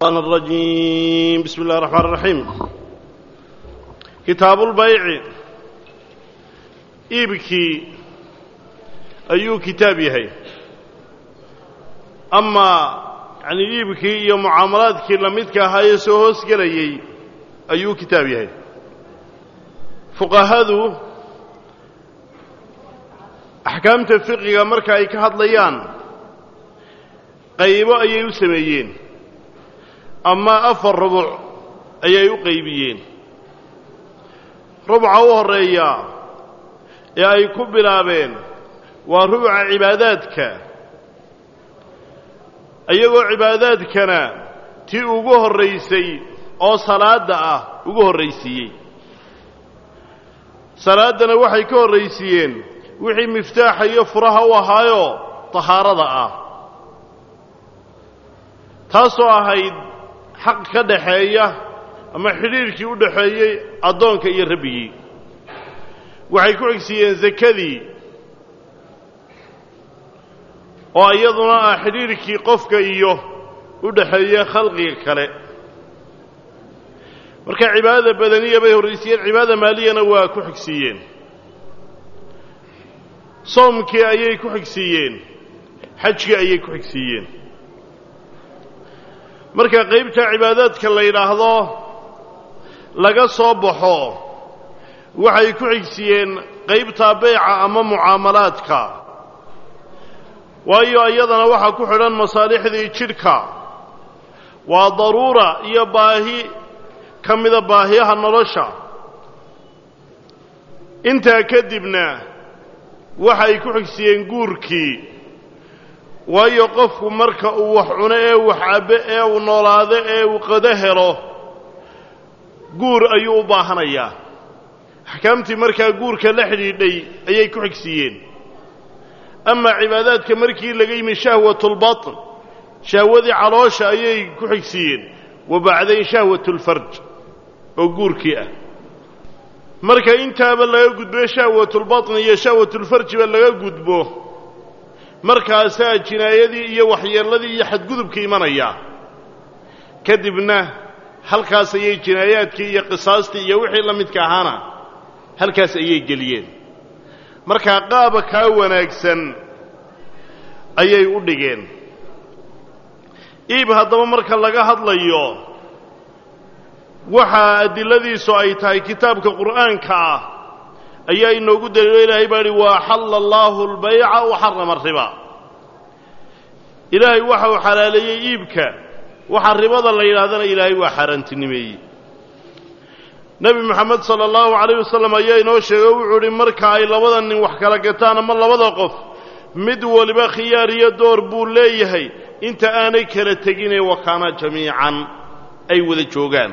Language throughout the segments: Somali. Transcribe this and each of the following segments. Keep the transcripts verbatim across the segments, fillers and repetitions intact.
الشيطان الرجيم بسم الله الرحمن الرحيم كتاب البيع إيبكي أيو كتابي هي أما يعني إيبكي يا معاملاتك لمدك هاي سوهس قليي أيو كتابي هي فقهاء أحكام تفقه مركا أي كهاد ليان قيبا أيو سميين أما أفر ربع أيو قيبيين ربع وهرية يا أي كبلابين وربع عباداتك أيو عباداتكنا تي أقوه الرئيسي أو صلاة أقوه الرئيسي صلاة وحي كو الرئيسيين وحي مفتاح يفرها وهايو طهارة تاسو أهيد حق كدحية أما حريركي ودحية أدونك إيا ربيي وحي كو عكسيين زكذي وأيضنا حريركي قفك إيوه ودحية خلقي كله marka cibaadada badaniya bay horreysiyeen cibaadada maaliyana waa ku xigsiiyeen soomkii ayay ku xigsiiyeen xajkii ayay ku xigsiiyeen marka qaybta cibaadaadka la yiraahdo laga soo baxo waxay ku xigsiiyeen qaybta bayca ama mucaamalaadka waayo ayadana waxa ku xidhan masaalixdii jidhka waa daruura iyo baahi kamida baahiyaha nolosha inta kadibna waxay ku xigsiiyeen guurkii waayo qofku marka uu wax cuno ee wax cabe ee uu noolaado ee uu qada helo guur ayuu u baahanayaa ahkaamtii markaa guurka la xidhiidhay ayay ku xigsiiyeen ama cibaadaadka markii laga yimi shahwatul batn shahwadii caloosha ayay ku xigsiiyeen وبعدين شهوة الفرج وقوركي أه مركا انتابا لغا قدبه شهوة البطن هي شهوة الفرج لغا قدبه مركا أساء جنايدي هي وحي الذي يحد قدبك إيمانيا كذبنا هل كاس أي جناياتك هي قصاصتي هي وحي لمدك هانا هل كاس أي قليين مركا قابك هاونا اكسن أي أدقين iib haddaba marka laga hadlayo waxa adiladiisu ay tahay kitaabka quraanka ah ayaa inoogu daliilo ilaahay bari waa halallahu albay'a wa harrama riba ilaahay waxa uu xalaaleeyay iibka waxa ribada la yiraahdana ilaahay waa xaaraantinimeeyay nabi maxamed sallallahu alayhi wasallam ayaa inoo sheegay wuxuu marka ay labada nin wax kala gataan ama labada qof mid waliba khiyaar iyo door buu leeyahay inta aanay kala tagine wakaana jamiican ay wada joogaan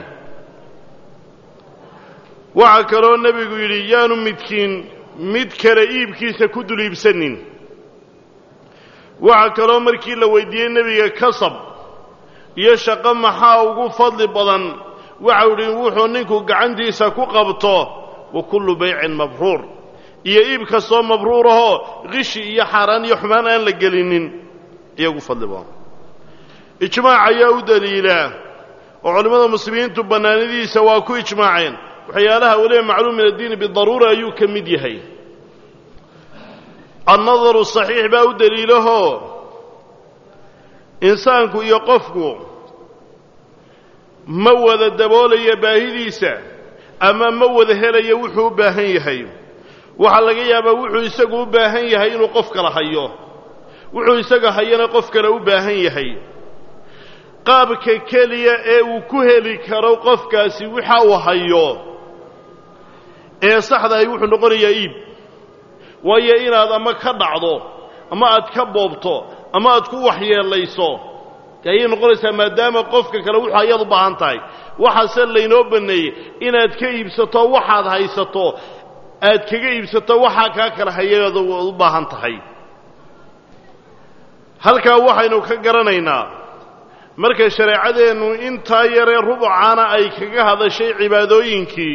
waxa kaloo nabigu yiri yaanu midkiin mid kale iibkiisa ku duliibsanin waxa kaloo markii la weydiiyay nabiga kasab iyo shaqo maxaa ugu fadli badan waxa uu yiri wuxuu ninku gacantiisa ku qabto wa kullu bay'in mabruur iyo iibka soo mabruur ah qishi iyo xaraan iyo xumaan aan la gelinin iyagu fadli badan ijmaac ayaa u daliila oo culimada muslimiintu banaanidiisa waa ku ijmaaceen waxyaalaha waliba macluum min ad-diin bidaruura ayuu ka mid yahay an-nadharu sahih baa u daliilaho insaanku iyo qofku ma wada daboolaya baahidiisa ama ma wada helaya wuxuu u baahan yahay waxa laga yaabaa wuxuu isagu u baahan yahay inuu qof kala hayo wuxuu isaga hayana qof kale u baahan yahay qaabka kaliya ee uu ku heli karo qofkaasi waxa uu hayo ee saxda ay wuxuu noqonayaa iib waayo inaad ama ka dhacdo ama aad ka boobto ama aad ku waxyeelayso ayay noqonaysaa maadaama qofka kale wuxuu ayadu baahan tahay waxa se laynoo baneeyay inaad ka iibsato waxaad haysato aad kaga iibsato waxa ka kala hayado u baahan tahay halka waxaynu ka garanaynaa marka shariicadeenu inta yare rubucana ay kaga hadashay cibaadooyinkii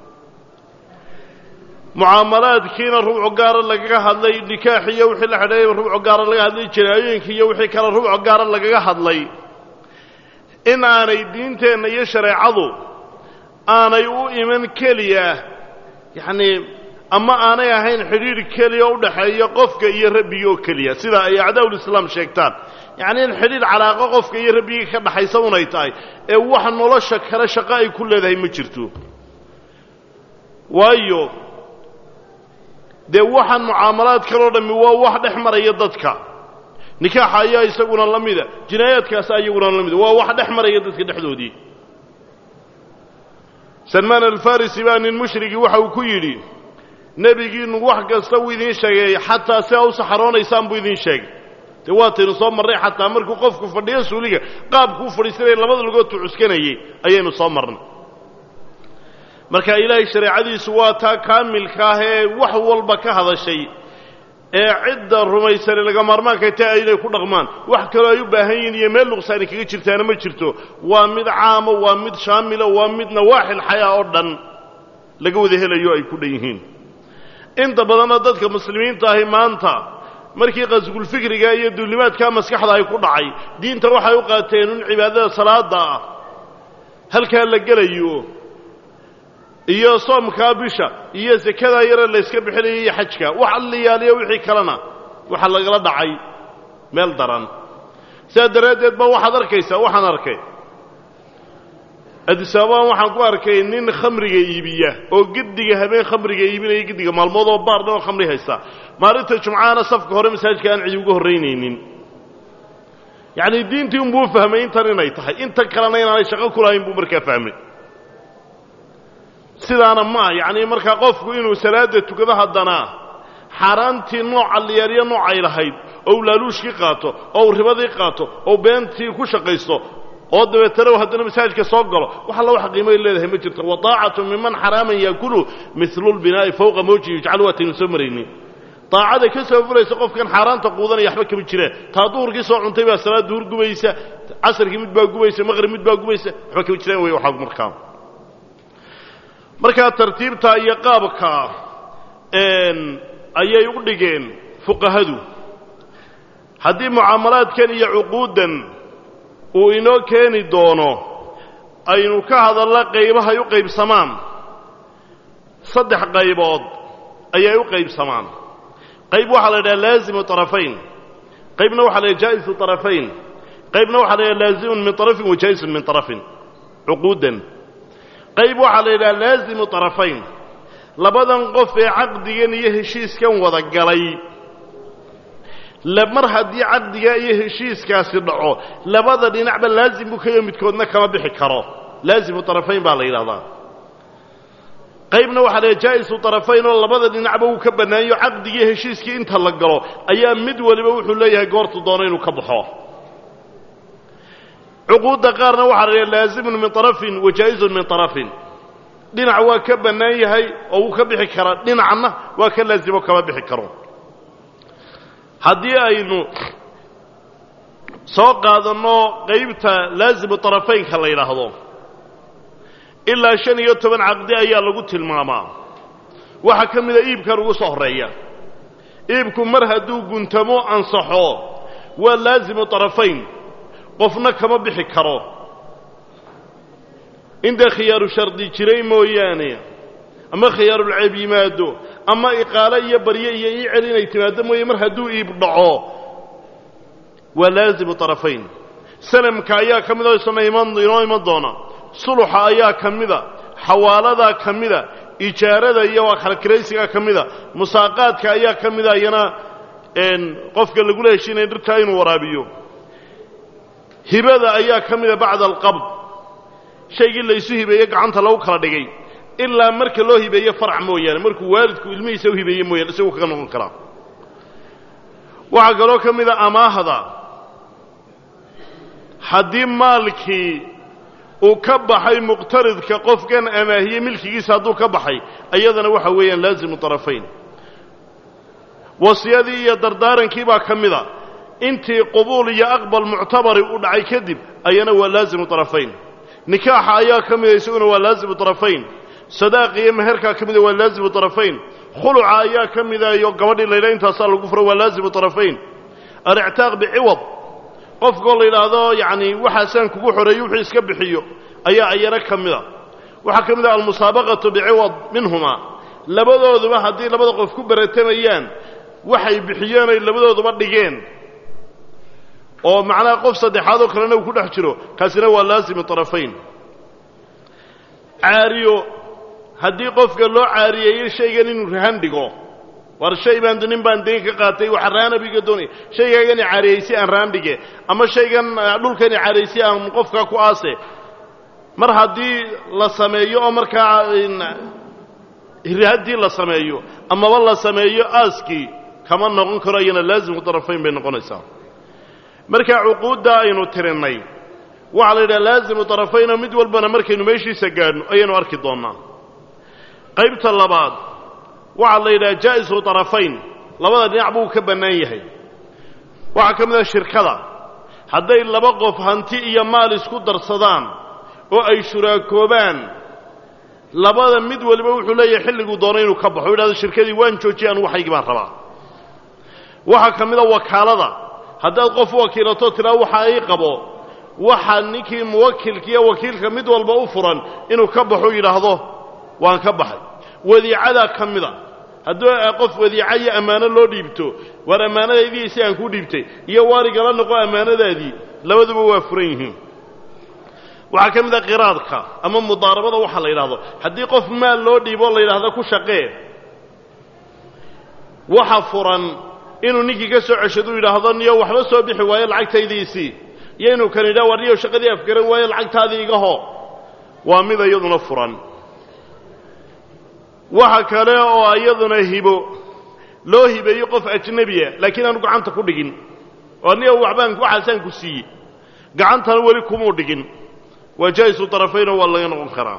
mucaamalaadkiina rubuc gaar laga hadlay nikaax iyo wixii la xidhay rubuc gaar laga hadlay jiraayooyinkii iyo wixii kala rubuc gaar laga hadlay in aanay diinteenna iyo shareecadu aanay u iman keliya yacnii ama aanay ahayn xidhiidh keliya u dhaxeeya qofka iyo rabbiga oo keliya sida ay acdaa'ulislaam sheegtaan yacnii in xidhiidh calaaqo qofka iyo rabbiga ka dhaxaysa unay tahay ee wax nolosha kale shaqo ay ku leedahay ma jirto waayo dee waxaan mucaamalaad kaloo dhammi waa wax dhex maraya dadka nikaaxa ayaa isaguna la mida jinaayaadkaasa iyaguna la mida waa wax dhex maraya dadka dhexdoodii salmaan alfarisi baa nin mushrigii waxa uu ku yidhi nebigiinnu wax kasta wuu idiin sheegay xataa si aa u saxaroonaysaan buu idiin sheegay dee waataynu soo marnay xataa markuu qofku fadhiyo suuliga qaabkuu fadhiisanaya labada lugoodtuu cuskanayay ayaynu soo marnay marka ilaahay shareecadiisu waa taa kaamilka ah ee wax walba ka hadashay ee cidda rumaysani laga maarmaankay tahay inay ku dhaqmaan wax kaloo ay u baahan yihiin iyo meel luqsaani kaga jirtaana ma jirto waa mid caamo waa mid shaamila waa mid nawaaxil xayaa oo dhan laga wada helayo ay ku dhan yihiin inta badanna dadka muslimiinta ahi maanta markii qasgulfikriga iyo duulimaadkaa maskaxda ay ku dhacay diinta waxay u qaateen in cibaadada salaada ah halkaa la gelayo iyo soomkaa bisha iyo sakadaa yare la yska bixinaya iyo xajka wax alliyaaliyo wixii kalena waxa lagala dhacay meel daran sidaa daraaddeed ba waxaad arkaysaa waxaan arkay adisababaan waxaan ku arkay nin khamriga iibiya oo giddiga habeen khamriga iibinaya giddiga maalmood oo baarna oo khamri haysta maalinta jumcaana safka hore masaajidka aan cidi uga horraynaynin yacnii diintii unbuu fahmay intan inay tahay inta kalena inaanay shaqo ku lahayn buu markaa fahmay sidaana ma yacnii markaa qofku inuu salaada tukado haddana xaaraantii nooca liyaaliyo noocay lahayd oo uu laaluushkii qaato oo uu ribadii qaato oo beentii ku shaqaysto oo dabeetana haddana masaajidka soo galo wax alla wax qiimo ay leedahay ma jirto wadaacatu miman xaraaman yaakulu mithlu lbinaa'i fawqa mawji yujcalu waataynu soo maraynin daacada ka soo fulaysa qofkan xaaraanta quudanaya waxba kama jiraan taa duhurkii soo cuntay baa salaad duhur gubaysa casarkii mid baa gubaysa maqrib mid baa gubaysa waxba kama jiraan wey waxaa markaa markaa tartiibta iyo qaabka ayay u dhigeen fuqahadu haddii mucaamalaadkan iyo cuquuddan uu inoo keeni doono aynu ka hadalla qaybahay u qaybsamaan saddex qaybood ayay u qaybsamaan qayb waxaa la yidhaha laazimu طarafayn qaybna waxaa la yidhaha jaa'isu طarafayn qaybna waxaa la yidhaha laazimun min طarafin wa jaa'isun min طarafin cuquuddan qayb waxaa la yidhaha laazimu طarafayn labadan qof ee caqdigan iyo heshiiskan wada galay mar haddii caqdigaa iyo heshiiskaasi dhaco labada dhinacba laazim buu kayo midkoodna kama bixi karo laazimu طarafayn baa la yidhahdaa qaybna waxaa la yidhaha jaa'isu طarafayn oo labada dhinacba uu ka bannaanyo caqdigii heshiiskii inta la galo ayaa mid waliba wuxuu leeyahay goortu doono inuu ka baxo cuquudda qaarna waxaa la yidhaha laazimun min طarafin wa jaa'izun min طarafin dhinac waa ka bannaan yahay oo wuu ka bixi karaa dhinacna waa ka laazimo kama bixi karo haddii aynu soo qaadanno qaybta laazimu طarafaynka la yidhaahdo ilaa shan iyo toban caqdi ayaa lagu tilmaamaa waxaa ka mida iibkan ugu soo horreeya iibku mar hadduu guntamo ansaxo waa laazimu طarafayn qofna kama bixi karo inta khiyaaru shardi jiray mooyaane ama khiyaarulceeb yimaado ama iqaalo iyo barye iyo ii celi inay timaaddo mooye mar hadduu iib dhaco waa laazimu طarafayn salamka ayaa ka mida isna iman inoo iman doona suluxa ayaa ka mida xawaaladaa ka mida ijaarada iyo waa kala kiraysigaa ka mida musaaqaadka ayaa ka mida iyana qofka lagula heshiinaya dhirtaa inuu waraabiyo hibada ayaa ka mida bacda alqabd shaygii laysu hibeeye gacanta lagu kala dhigay ilaa marka loo hibeeye farac mooyaane markuu waalidku ilmihiisa u hibeeye mooyaane isaguu kaga noqon karaa waxaa kaloo ka mida amaahda haddii maalkii uu ka baxay muqtaridka qofkan amaahiye milkigiisa hadduu ka baxay iyadana waxa weeyaan laazimu طarafayn wasiyadii iyo dardaarankii baa ka mida intii qubuul iyo aqbal muctabari u dhacay kadib ayana waa laazimu طarafayn nikaaxa ayaa ka mida isaguna waa laazimu طarafayn sadaaqa iyo meherkaa ka mida waa laazimu طarafayn khuluca ayaa ka mida iyo gabadhii layla intaasaa lagu furo waa laazimu طarafayn alictaaq biciwad qofkoo la yidhaahdo yacni waxaasaan kugu xoreeyo wuxuu iska bixiyo ayaa ayana ka mida waxaa ka mid ah almusaabaqatu biciwad minhumaa labadooduba haddii labada qof ku baratamayaan waxay bixiyeen ay labadooduba dhigeen oo macnaha qof saddexaad oo kalena uu ku dhex jiro kaasina waa laasimu tarafayn caariyo haddii qofka loo caariyeeyo shaygan inuu rahan dhigo war shay baan nin baan deyn ka qaatay waxa raana biga doonay shaygaagani caariyeysi aan raan dhige ama shaygan dhulkani caariyeysi aan qofka ku aase mar haddii la sameeyo oo markaa hirahadii la sameeyo amaba la sameeyo aaskii kama noqon karo iyana laasimu tarafayn bay noqonaysaa marka cuquudda aynu tirinay waxa la yidhaha laasimu tarafayn mid walbana markaynu meeshiisa gaadhno ayaynu arki doonnaa qaybta labaad waxaa la yidhaha jaa'isu tarafayn labada dhinac buu ka bannaan yahay waxaa ka mid ah shirkada hadday laba qof hanti iyo maal isku darsadaan oo ay shuraakoobaan labada mid waliba wuxuu leeyahay xilliguu doono inuu ka baxo u yidhahdo shirkadii waan joojiyay anu waxaygii baan rabaa waxaa ka mid a wakaalada haddaad qof wakiilato tiraa waxa ii qabo waxaa ninkii muwakilkiiyo wakiilka mid walba u furan inuu ka baxo yidhaahdo waan ka baxay wadiicadaa ka mida hadduu qof wadiica iyo ammaano loo dhiibto waar ammaanadaydii si aan kuu dhiibtay iyo waarigala noqo ammaanadaadii labaduba waa furan yihiin waxaa ka mid a qiraadka ama mudaarabada waxa la yidhaahdo haddii qof maal loo dhiibo la yidhaahdo ku shaqee waxa furan inuu ninkii ka soo ceshadu yidhaahdo niyo waxba soo bixi waayo lacagtaydiisii iyo inuu kan yidhaha war niyo shaqadii afgaran waayo lacagtaadii iga ho waa mid iyaduna furan waxa kale oo iyaduna hibo loo hibeeyo qof ajnabiya laakiin aanu gacanta ku dhigin oo niyo waxbaan waxaasaan ku siiyey gacantana weli kumuu dhigin waa jaa'isu tarafayna waa laga noqon karaa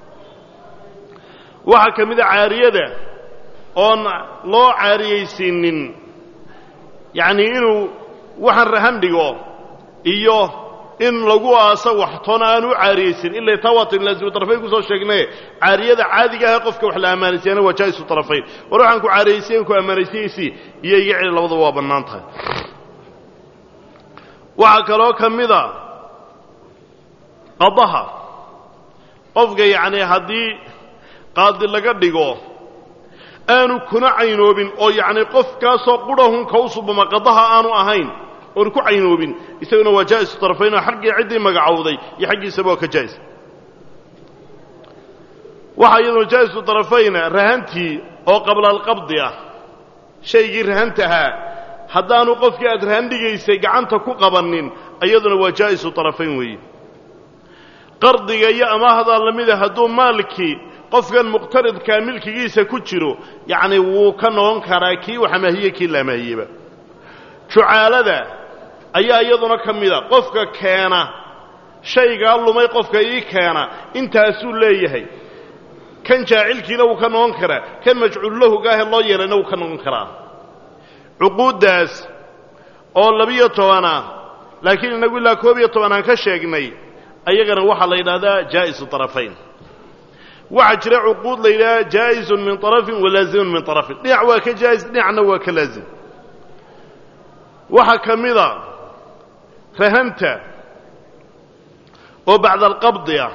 waxaa ka mid a caariyada oon loo caariyaysiinin yacni inuu waxaan rahan dhigo iyo in lagu aaso waxtoona aan u caariyaysin ilaa taa waatan laasimu tarafayn ku soo sheegnay caariyada caadiga ah qofka wax la amaanaysiina waa jaa'isu tarafayn war waxaan ku caariyaysiin ku amaanaysiisi iyo iga cili labada waa bannaan tahay waxaa kaloo ka mid a qadaha qofka yacni haddii qaadi laga dhigo aanu kuna caynoobin oo yacni qofkaasoo qurahun ka u subama qadaha aanu ahayn oon ku caynoobin isaguna waa jaa'isu tarafayn oo xaggii ciddii magacowday iyo xaggiisaba waa ka jaa'is waxaa iyaduna jaa'isu tarafayna rahantii oo qabla alqabdi ah shaygii rahantahaa haddaanu qofkii aad rahan dhigaysay gacanta ku qabannin iyaduna waa jaa'isu tarafayn weeye qardiga iyo amaahdaa la mida hadduu maalkii qofkan muqtaridkaa milkigiisa ku jiro yacni wuu ka noqon karaa kii wax amaahiye kii la amaahiyeba jucaalada ayaa iyaduna ka mida qofka keena shaygaa lumay qofka ii keena intaasuu leeyahay kan jaacilkiina wuu ka noqon karaa kan majcuullahugaahe loo yeelayna wuu ka noqon karaa cuquuddaas oo labiyo tobanah laakiin inagu ilaa koob iyo toban aan ka sheegnay ayagana waxaa la yidhahdaa jaa'isu tarafayn waxaa jira cuquud la yidhahdaa jaa'isun min tarafin wa laazimun min tarafin dhinac waa ka jaa'is dhinacna waa ka laazim waxaa ka mida rahanta oo bacda alqabdi ah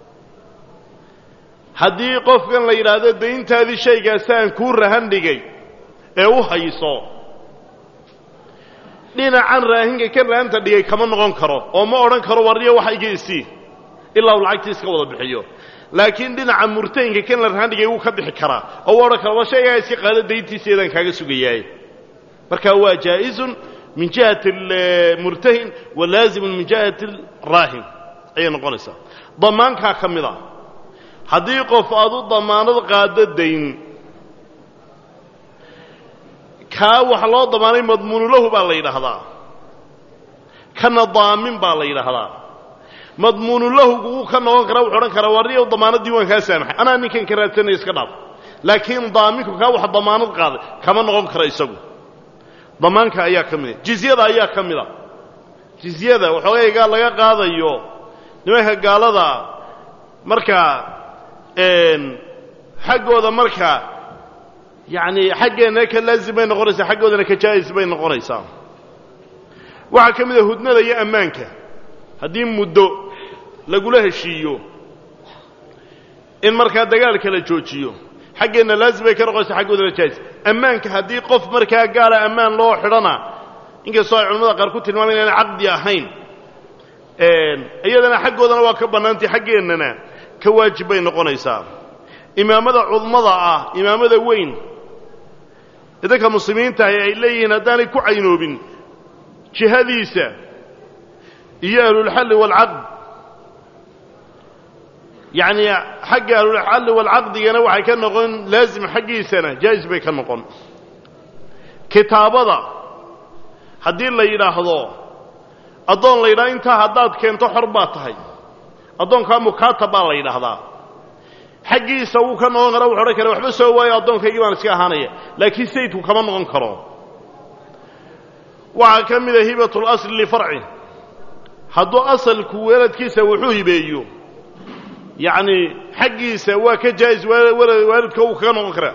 haddii qofkan la yidhaahdo dayntaadii shaygaasaan kuu rahan dhigay ee u hayso dhinacan raahinka kan rahanta dhigay kama noqon karo oo ma odhan karo warniyo waxa iga isii ilaa uu lacagtii iska wada bixiyo laakiin dhinaca murtahinka kan la rahan dhigay wuu ka bixi karaa oo u odhan karo war shaygaa iska qaado dayntiiseedaan kaaga sugayaay marka waa jaa'isun min jihati almurtahin wa laazimun min jihati alraahin ayay noqonaysaa damaankaa ka mid a haddii qof aad u damaanad qaado dayn kaa wax loo damaanay madmuunulahu baa la yidhaahdaa kana daamin baa la yidhaahdaa madmuunulahugu wuu ka noqon karaa wuxuu odhan karaa warniyow damaanaddii waan kaa saamaxay anaa ninkan ka raadsanaya iska dhaaf laakiin daaminku kaa wax damaanad qaaday kama noqon kara isagu damaanka ayaa ka mida jizyada ayaa ka mida jizyada waxoogaygaa laga qaadayo nimanka gaalada markaa xaggooda markaa yacni xaggeenna ka laazim bay noqonaysaa xaggoodana ka jaa'is bay noqonaysaa waxa kamid ah hudnada iyo ammaanka haddii muddo lagula heshiiyo in markaa dagaalka la joojiyo xaggeena laazim ay ka noqonaysaa xaggooda jaayis ammaanka haddii qof markaa gaala ammaan loo xidhana inkastoo ay culimmada qaar ku tilmaamayaan inaan caqdi ahayn iyadana xaggoodana waa ka bannaantay xaggeennana ka waajib bay noqonaysaa imaamada cudmada ah imaamada weyn dadka muslimiinta ay leeyihiin haddaanay ku caynoobin jihadiisa iyo ahlulxalli waalcaqd yacni xagga ahlulxalli waalcaqdigana waxay ka noqon laazim xaggiisana jaa'is bay ka noqon kitaabada haddii la yidhaahdo addoon la yidhahdo intaa haddaad keento xor baad tahay addoonkaa mukaatab baa la yidhaahdaa xaggiisa wuu ka noqon karaa wuxu odhan kara waxba soo waayo addoonkaygii baan iska ahaanaya laakiin sayidku kama noqon karo waxaa ka mid a hibatul asli lifarci hadduu asalku weladkiisa wuxuu hibeeyo yacni xaggiisa waa ka jaa'is waalidka wuu kaga noqon karaa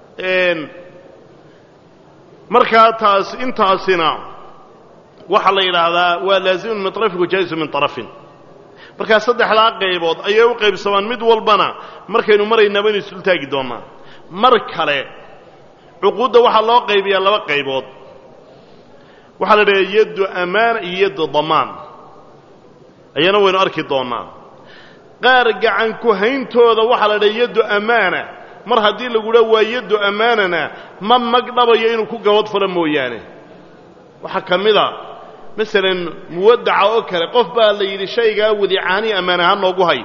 markaa taas intaasina waxaa la yidhaahdaa waa laazimun min طarafin wajaa'isun min طarafin markaa saddexdaa qaybood ayay u qaybsamaan mid walbana markaynu maraynaaba inu isul taagi doonnaa mar kale cuquudda waxaa loo qaybiyaa laba qaybood waxaa la idhaha yaddu amaana iyo yaddu damaan ayana waynu arki doonnaa qaar gacan ku hayntooda waxaa la dhaha yaddu amaana mar haddii lagu dha waa yaddu amaanana ma magdhabayo inuu ku gabad falo mooyaane waxaa ka mid a masalan muwaddaca oo kale qof baa la yidhi shaygaa wadicaanii ammaan ahaan noogu hay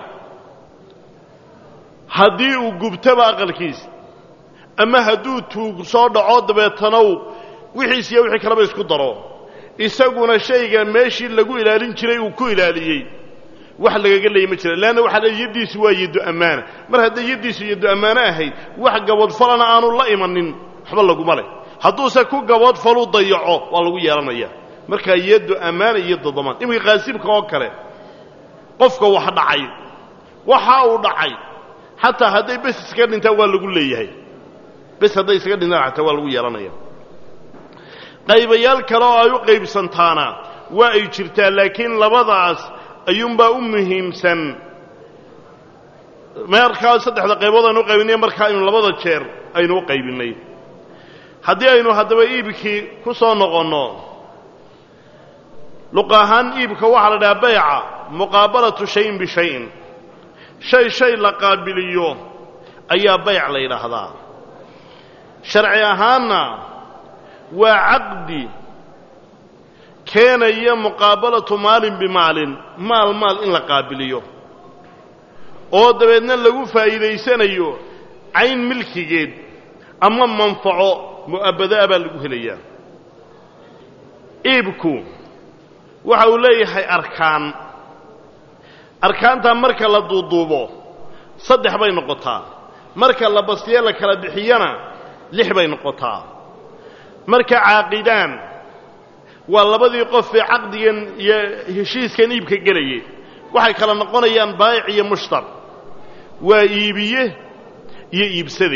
haddii uu gubtaba aqalkiisa ama hadduu tuug soo dhaco dabeetanow wixiis iyo wixii kaleba isku daro isaguna shayga meeshii lagu ilaalin jiray uu ku ilaaliyey wax lagaga leeyay ma jira leanna waxaa leey yaddiisu waa yaddu ammaana mar hadday yaddiisu yaddu ammaano ahayd wax gabadfalana aanu la imanin waxba laguma leh hadduuse ku gabadfalu dayaco waa lagu yeelanaya markaa yaddu ammaana iyo yaddu damaan iminka qaasibka oo kale qofka wax dhacay waxa uu dhacay xataa hadday bes iskaga dhintaan waa lagu leeyahay bes hadday isaga dhintaan xataa waa lagu yeelanaya qaybayaal kale oo ay u qaybsantaana waa ay jirtaa laakiin labadaas ayuunbaa u muhiimsan markaa saddexda qaybood aynu u qaybinay markaa aynu labada jeer aynu u qaybinnay haddii aynu haddaba iibkii ku soo noqonno luqa ahaan iibka waxaa la dhahaa bayca muqaabalatu shayin bishayin shay shay la qaabiliyo ayaa bayc la yidhaahdaa sharci ahaanna waa caqdi keenaya muqaabalatu maalin bimaalin maal maal in la qaabiliyo oo dabeedna lagu faa'iidaysanayo cayn milkigeed ama manfaco mu'abbadaa baa lagu helayaa iibku waxa uu leeyahay arkaan arkaantaa marka la duuduubo saddex bay noqotaa marka la bastiye la kala bixiyana lix bay noqotaa marka caaqidaan waa labadii qof ee caqdigan iyo heshiiskan iibka gelayay waxay kala noqonayaan baayic iyo mushtar waa iibiye iyo iibsade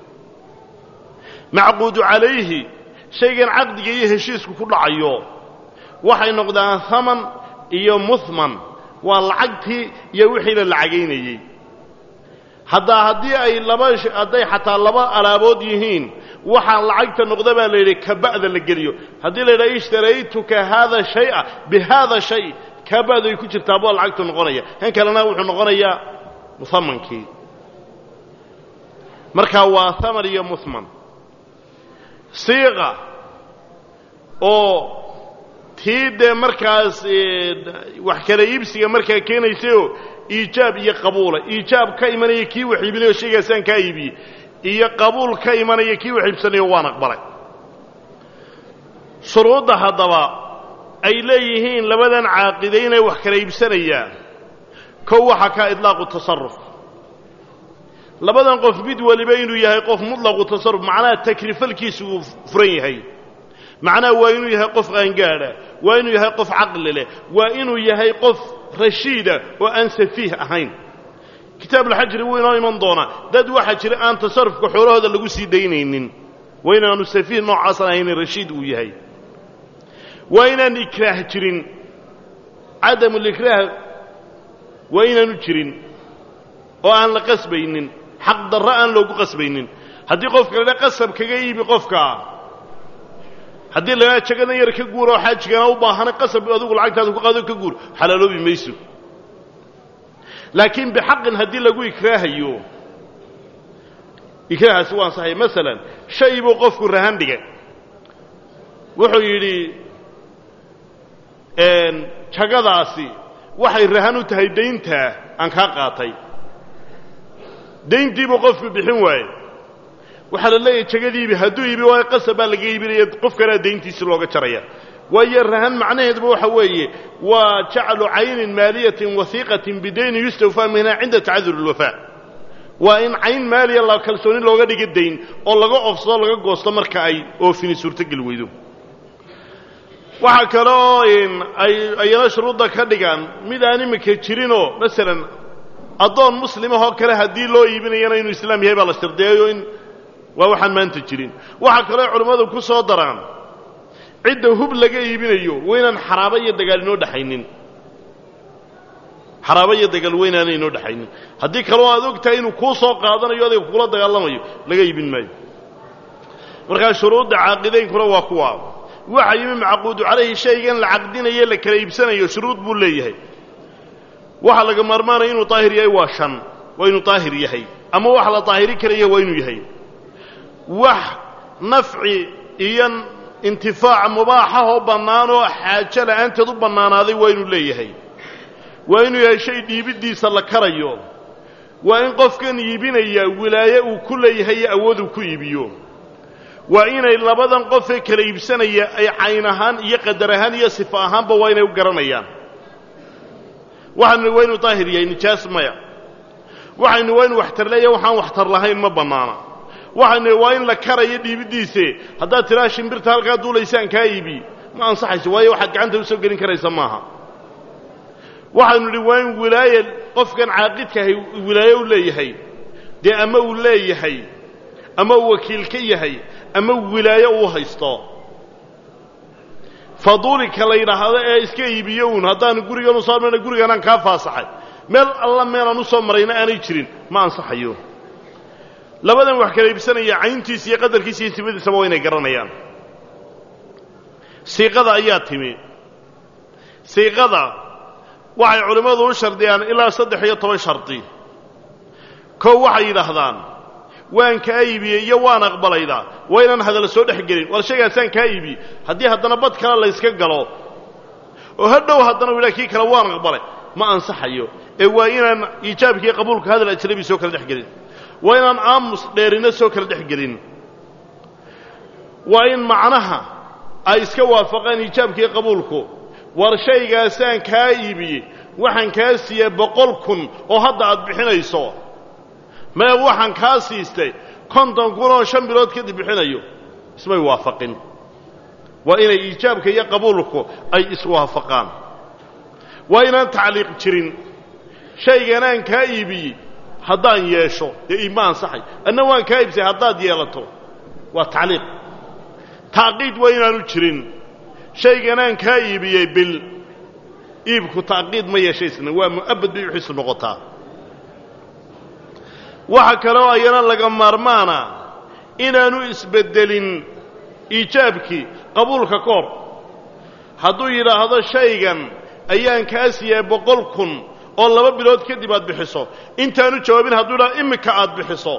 macquudu calayhi shaygan caqdiga iyo heshiisku ku dhacayo waxay noqdaan haman iyo muhman waa lacagtii iyo wixii la lacagaynayey haddaa haddii ay laba hadday xataa laba alaabood yihiin waxaa lacagta noqda baa la yidhi kaba'da la geliyo haddii la yidhaha ishtaraytuka haada shaya bihaada shay kaba'day ku jirtaa baa lacagtu noqonaya kan kalena wuxuu noqonayaa muhamankii markaa waa haman iyo muhman siiqa oo tii dee markaas wax kala iibsiga markaa keenaysayoo iijaab iyo qabuula iijaab ka imanaya kii wax iibinayo shaygaasaan kaa iibiyey iyo qabuul ka imanaya kii wax iibsanayo waan aqbalay shuruudda haddaba ay leeyihiin labadan caaqiday inay wax kala iibsanayaan kow waxaa kaa idlaaqu tasarruf labadan qof mid waliba inuu yahay qof mutlaqu tasarruf macnaha takrifalkiisu uu furan yahay macnaha waa inuu yahay qof qaangaadha waa inuu yahay qof caqli leh waa inuu yahay qof rashiida oo aan safiih ahayn kitaabulxajri wuu inoo iman doonaa dad waxaa jira aan tasarrufka xoolahooda lagu sii daynaynin waa inaanu safiih noocaasan ahaynin rashiid uu yahay وإن الإكراه جرين عدم الإكراه وإن نجرين وأن لقسبين حق ضراء لو قسبين هدي قفك لا قسب كجيب قفك هدي لا تشجنا يرك جورا حاج كنا وباهنا قسب أذوق العقد هذا قادو كجور حلالو بميسو لكن بحق هدي لقوا إكراه يو إكراه سواء صحيح مثلا شيء بقفك الرهان دقة وحيري إن شجداسي وحي الرهان تهيدينته أنك قاطي دينتي بقفك بحواي waxaa la leeyahay jagadiibi hadduu iibi waayo qasabaa laga iibinaya qof kale deyntiisa looga jaraya waayo rahan macnaheedu waxa weeye waa jaclu caynin maaliyatin wasiiqatin bidayn yustawfa minha cinda tacaddur alwafaa waa in cayn maaliya la kalsooni looga dhigo deyn oo laga ofsado laga goosto marka ay oofin suurtagal weydo waxa kale oo in ay ayana shuruuda ka dhigaan mid aan imika jirinoo masalan adoon muslimaha kale hadii loo iibinayana inuu islaam yahay baa la shardiyeeyo in وwaxaan maanta jirin waxa kale culimadu ku soo daraan cid hub laga iibinayo weenan xaraaba iyo dagaal inoo dhaxaynin xaraaba iyo dagaal weenan inoo dhaxaynin hadii kale aad ogtahay inuu ku soo qaadanayo adeeg kula dagaalamayo laga iibin maayo marka shuruudda caaqideenkuna waa kuwa waxa yimi macquudu calayhi shaygan la caqdinayo la kala iibsanayo shuruud buu leeyahay waxa laga marmaanay inuu taahir yahay waa shan waa inuu taahir yahay ama waxa la taahiri karayo waa inuu yahay wax nafci iyo intifaac mubaaxa oo banaano xaaja la'aanteed u banaanaaday waa inuu leeyahay waa inuu yahay shay dhiibidiisa la karayo waa in qofkan iibinaya wilaaye uu ku leeyahay awood uu ku iibiyo waa inay labadan qof ee kala iibsanaya ay cayn ahaan iyo qadar ahaan iyo sifa ahaanba waa inay u garanayaan waxaan waa inuu taahir yahay nijaas maya waxaan waa inuu waxtar leeyahay waxaan waxtar lahayn ma banaana waxaan waa in la karayo dhiibidiisa hadaa tiraa shimbirta halka duulaysan ka iibi ma ansaxayso waayo waxa gacanta u soo gelin karaysa maaha waxaan niri waa in wilaaye qofkan caaqidka hay wilaaye u leeyahay de ama uu leeyahay ama uu wakiil ka yahay ama wilaaye uu haysto faduli kala yiraahdo ee iska iibiyo un hadaan guriga u soo marna guriga aan ka faasaxay meel alla meelan u soo marayna aanay jirin ma ansaxayo labadan wax kala iibsanaya cayntiisa iyo qadarkiisa iyo sibadiisa waa inay garanayaan siiqada ayaa timi siiqada waxay culimadu u shardiyaan ilaa saddex iyo toban sharti koo waxay yiraahdaan waan ka iibiyay iyo waan aqbalaydaa waa inaan hadal soo dhex gelin war sheegaasaan ka iibi haddii haddana bad kale la iska galo oo hadhow haddana wiilkii kale waan aqbalay ma ansaxayo ee waa inaan iijaabkii qabuulka hadal ajnabi soo kala dhex gelin waa inaan aamus dheerina soo kala dhex gelin waa in macnaha ay iska waafaqaan iijaabkii qabuulku war shaygaasaan ka iibiyay waxaan ka siiyay boqol kun oo hadda aad bixinayso ma waxaan ka siistay konton kun oo shan bilood kadib bixinayo ismay waafaqin waa inay iijaabka iyo qabuulku ay iswaafaqaan waa inaan tacliiq jirin shaygan aan ka iibiyay haddaan yeesho dee iimaan saxay anna waan ka iibsay haddaad yeelato waa tacliiq taaqiid waa inaanu jirin shaygan aan ka iibiyay bil iibku taaqiid ma yeeshaysna waa mu'abbad bay wixii noqotaa waxa kale oo ayana laga maarmaana inaanu isbedelin iijaabkii qabuulka koob hadduu yidhaahdo shaygan ayaan kaa siiyay boqol kun oo laba bilood kadib aad bixiso intaanu jawaabin hadduu yidhahdo imika aad bixiso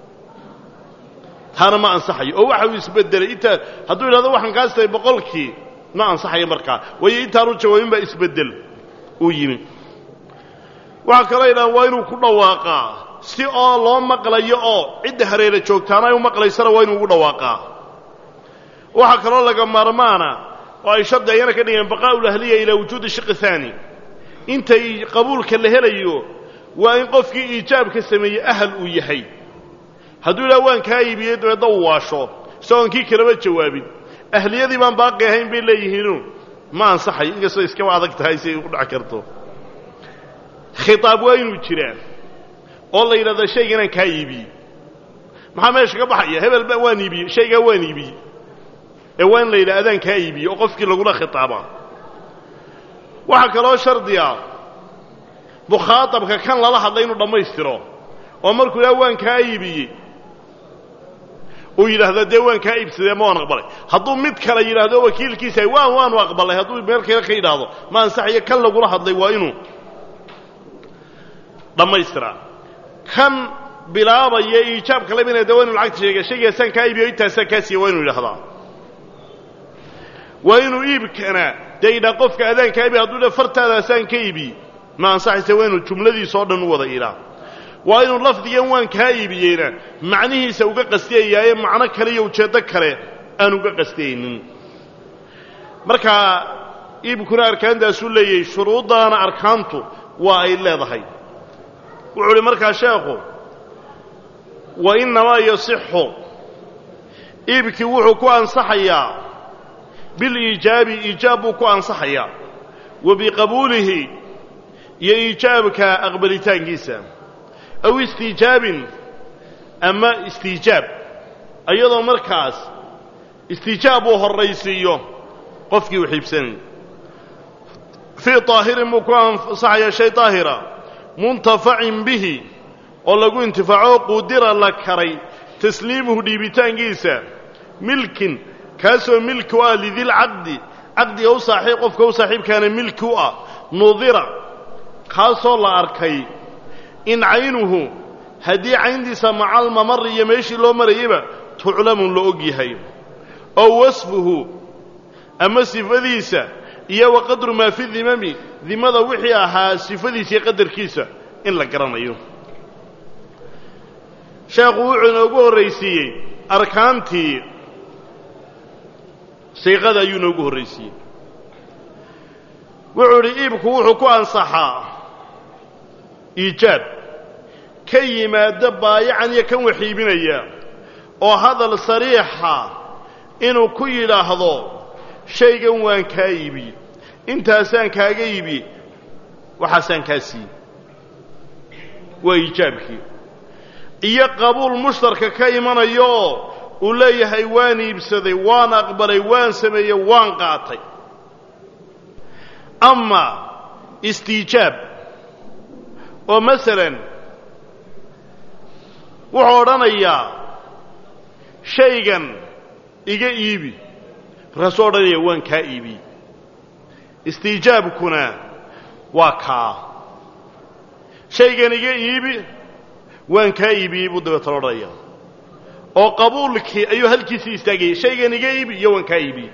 taana ma ansaxayo oo waxa uu isbedelay inta hadduu yidhahdo waxaan kaa siiyay boqolkii ma ansaxayo markaa waayo intaanu jawaabin baa isbedel uu yimi waxa kale yidhahdaan waa inuu ku dhawaaqaa si oo loo maqlayo oo cidda hareera joogtaana ay u maqlaysana waa inuu ugu dhawaaqaa waxa kaloo laga maarmaana oo ay shardi ayana ka dhigeen baqaa'ul ahliya ilaa wujuudi shiqi thaani intay qabuulka la helayo waa in qofkii iijaabka sameeyey ahal uu yahay hadduu ilaa waan kaa iibiyey dabeedna uu waasho isagoon kii kalaba jawaabin ahliyadii baan baaqi ahayn bay leeyihiinu ma ansaxay inkastoo iskaba adag tahay si ay ugu dhac karto khitaab waa inuu jiraa oo la yidhahdo shaygan aan kaa iibiyey maxaa meesha ka baxaya hebel baa waan iibiyey shaygaa waan iibiyey ee waa in la yidhaha adaankaa iibiye oo qofkii lagula khitaaba waxaa kaloo shardiya mukhaatabka kan lala hadlay inuu dhammaystiro oo markuu yidhaha waan kaa iibiyey uu yidhaahdo dee waan kaa iibsadee ma waan aqbalay hadduu mid kale yidhaahdo wakiilkiisa waan waanu aqbalay hadduu meel kale ka yidhaahdo ma ansaxayo kan lagula hadlay waa inuu dhammaystiraa kan bilaabaya iijaabka labinaya dee waa inu lacagta sheega shaygaasaan kaa iibiyo intaasaan kaa siiya waa inuu yidhahdaa waa inuu iibkana dee yidhaha qofka adaanka iibiy hadduu dha fartaadaasaan ka iibiye ma ansaxaysa waa inuu jumladiisa oo dhan u wada idhaa waa inuu lafdigan waan kaa iibiyeyna macnihiisa uga qastiyayaaye macno kale iyo ujeeddo kale aan uga qastiyaynin markaa iibkuna arkaantaasuu leeyahay shuruuddaana arkaantu waa ay leedahay wuxuu uhi markaa sheekhu wa innamaa yasixu iibkii wuxuu ku ansaxayaa biliijaabi iijaab buu ku ansaxayaa wa biqabuulihi iyo iijaabka aqbalitaankiisa aw istiijaabin ama istiijaab ayadoo markaas istiijaab uu horraysiiyo qofkii u xiibsanay fii طaahirin buu ku ansaxayaa shay طaahira muntafacin bihi oo lagu intifaaco qudira la karay tasliimuhu dhiibitaankiisa milkin kaasoo milki u ah lidilcaqdi caqdiga u saaxiib qofka u saaxiibkaana milki u ah nudira kaasoo la arkay in caynuhu haddii cayntiisa macalmamari iyo meeshii loo marayeyba tuclamun la og yahay oo wasfuhu ama sifadiisa iyo wa qadru maa fi dimami dimada wixii ahaa sifadiisa iyo qadarkiisa in la garanayo sheekhu wuxuu inoogu horraysiiyey arkaantii siiqada ayuu inoogu horraysiiyey wuxuu idhi iibku wuxuu ku ansaxaa iijaab ka yimaado baayacan iyo kan wax iibinaya oo hadal sariixa inuu ku yidhaahdo shaygan waan kaa iibiye intaasaan kaaga iibiye waxaasaan kaa siiye waa iijaabkii iyo qabuul mushtarka ka imanayo oo uu leeyahay waan iibsaday waan aqbalay waan sameeyey waan qaatay ama istiijaab oo masalan wuxuu odhanayaa shaygan iga iibi markaasuu odhanaya waan kaa iibiyey istiijaabkuna waa kaa shaygan iga iibi waan kaa iibiyey buu dabeetana odhanaya oo qabuulkii ayuu halkiisii istaagayay shaygan iga iibi iyo waan kaa iibiyey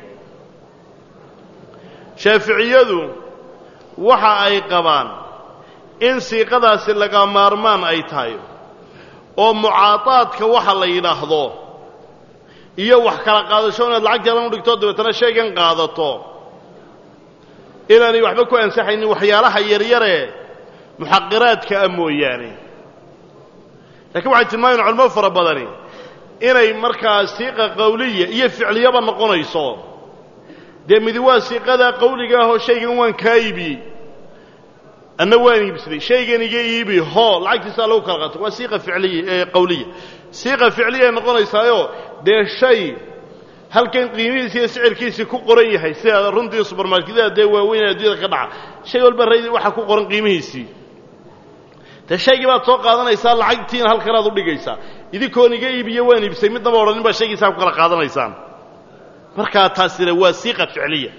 shaaficiyadu waxa ay qabaan in siiqadaasi laga maarmaan ay tahay oo mucaataadka waxa la yidhaahdo iyo wax kala qaadasho inaad lacagteedan u dhigto dabeetana shaygan qaadato inaanay waxba ku ansaxaynin waxyaalaha yaryaree muxaqiraadka ah mooyaane laakiin waxay tilmaamayeen culamo fara badani inay markaa siiqa qawliya iyo ficliyaba noqonayso dee midi waa siiqada qawliga ahoo shaygan waan kaa iibiyey anna waan iibsaday shaygan iga iibi hoo lacagtiisaa lagu kala qaato waa siiqa ficliya ee qawliya siiqa ficliya ay noqonaysaayoo dee shay halkan qiimihiisi iyo sicirkiisii ku qoran yahay sida runtii subarmarketyada dee waaweyn ee adduunyada ka dhaca shay walba raydi waxaa ku qoran qiimihiisii dee shaygii baad soo qaadanaysaa lacagtiina halkanaad u dhigaysaa idinkoon iga iibiyo waan iibsay midnaba odhanin baa shaygiisaa ku kala qaadanaysaan markaa taasina waa siiqa ficliya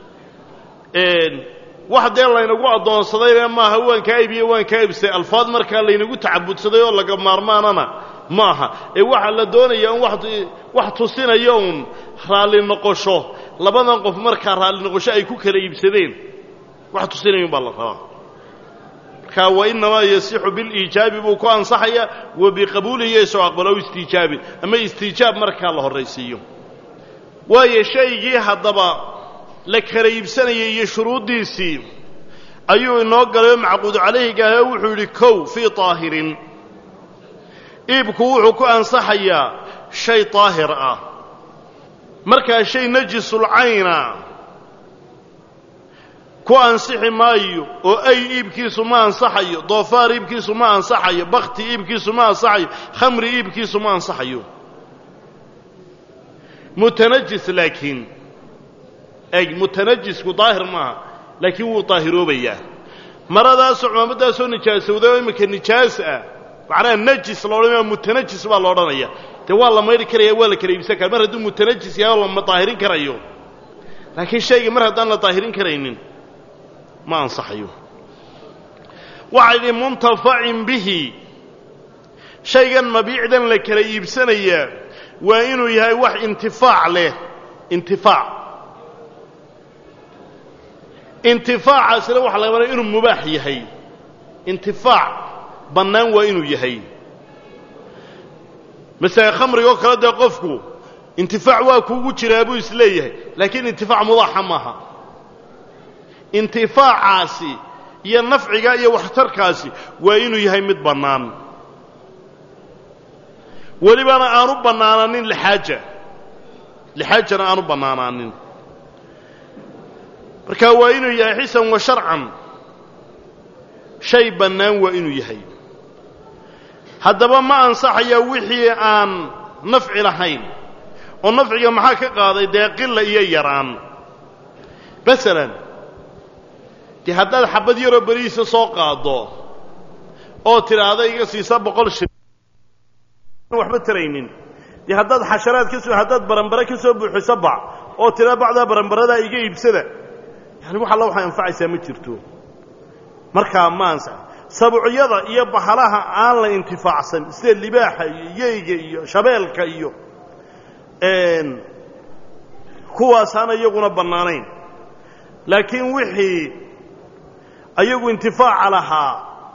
wax dee laynagu addoonsadayna maaha waan kaa iibiye waan kaa iibsay alfaad markaa laynagu tacabudsaday oo laga maarmaanana maaha ee waxaa la doonaya un wax tusinaya uun raalli noqosho labadan qof markaa raalli noqosho ay ku kala iibsadeen wax tusinayun baa la rabaa markaa wa innamaa yasixu biliijaabi buu ku ansaxayaa wa biqabuulihi iyo isoo aqbalo o istiijaabin ama istiijaab markaa la horraysiiyo waayo shaygii haddaba la kala iibsanayay iyo shuruuddiisii ayuu inoo galayo macquudu calayhiga ahee wuxuu yidhi kow fii طaahirin iibku wuxuu ku ansaxayaa shay طaahir ah markaa shay najisulcayna ku ansixi maayo oo ay iibkiisu ma ansaxayo doofaar iibkiisu ma ansaxayo bakti iibkiisu ma ansaxayo khamri iibkiisu ma ansaxayo mutanajis laakiin ay mutanajisku daahir maaha laakiin wuu daahiroobaya maradaas cumaamadaas oo nijaasowday oo imika nijaas ah macnaha najis loo odhanaya mutanajis baa loo odhanaya dee waa la mayri karaya waa la kala iibsan karaa mar hadduu mutanajis yahay oo la daahirin karayo laakiin shayga mar haddaan la daahirin karaynin ma ansaxayo waxaa yidhi muntafacin bihi shaygan mabiicdan la kala iibsanayaa waa inuu yahay wax intifaac leh intifaac intifaacaasina waxa laga maraa inuu mubaax yahay intifaac bannaan waa inuu yahay masala khamrigoo kale dee qofku intifaac waa kuugu jiraa buu isleeyahay laakiin intifaac mubaaxa maaha intifaacaasi iyo nafciga iyo waxtarkaasi waa inuu yahay mid bannaan welibana aanu bannaanaanin lixaaja lixaajana aanu bannaanaanin marka waa inuu yahay xisan wa sharcan shay bannaan waa inuu yahay haddaba ma ansaxaya wixii aan nafci lahayn oo nafciga maxaa ka qaaday dee qilla iyo yaraan masalan dee haddaad xabad yaroo berihiisa soo qaaddo oo tidhaahda iga siisa boqol shil waxba taraynin dee haddaad xasharaad ka soo haddaad baranbare ka soo buuxiso bac oo tidhaha bacdaa baranbaradaa iga iibsada yani wax alla waxay anfacaysaa ma jirto markaa ma ansax sabuucyada iyo bahalaha aan la intifaacsan sida libaaxa iyo yeyga iyo shabeelka iyo kuwaasaan iyaguna bannaanayn laakiin wixii ayagu intifaaca lahaa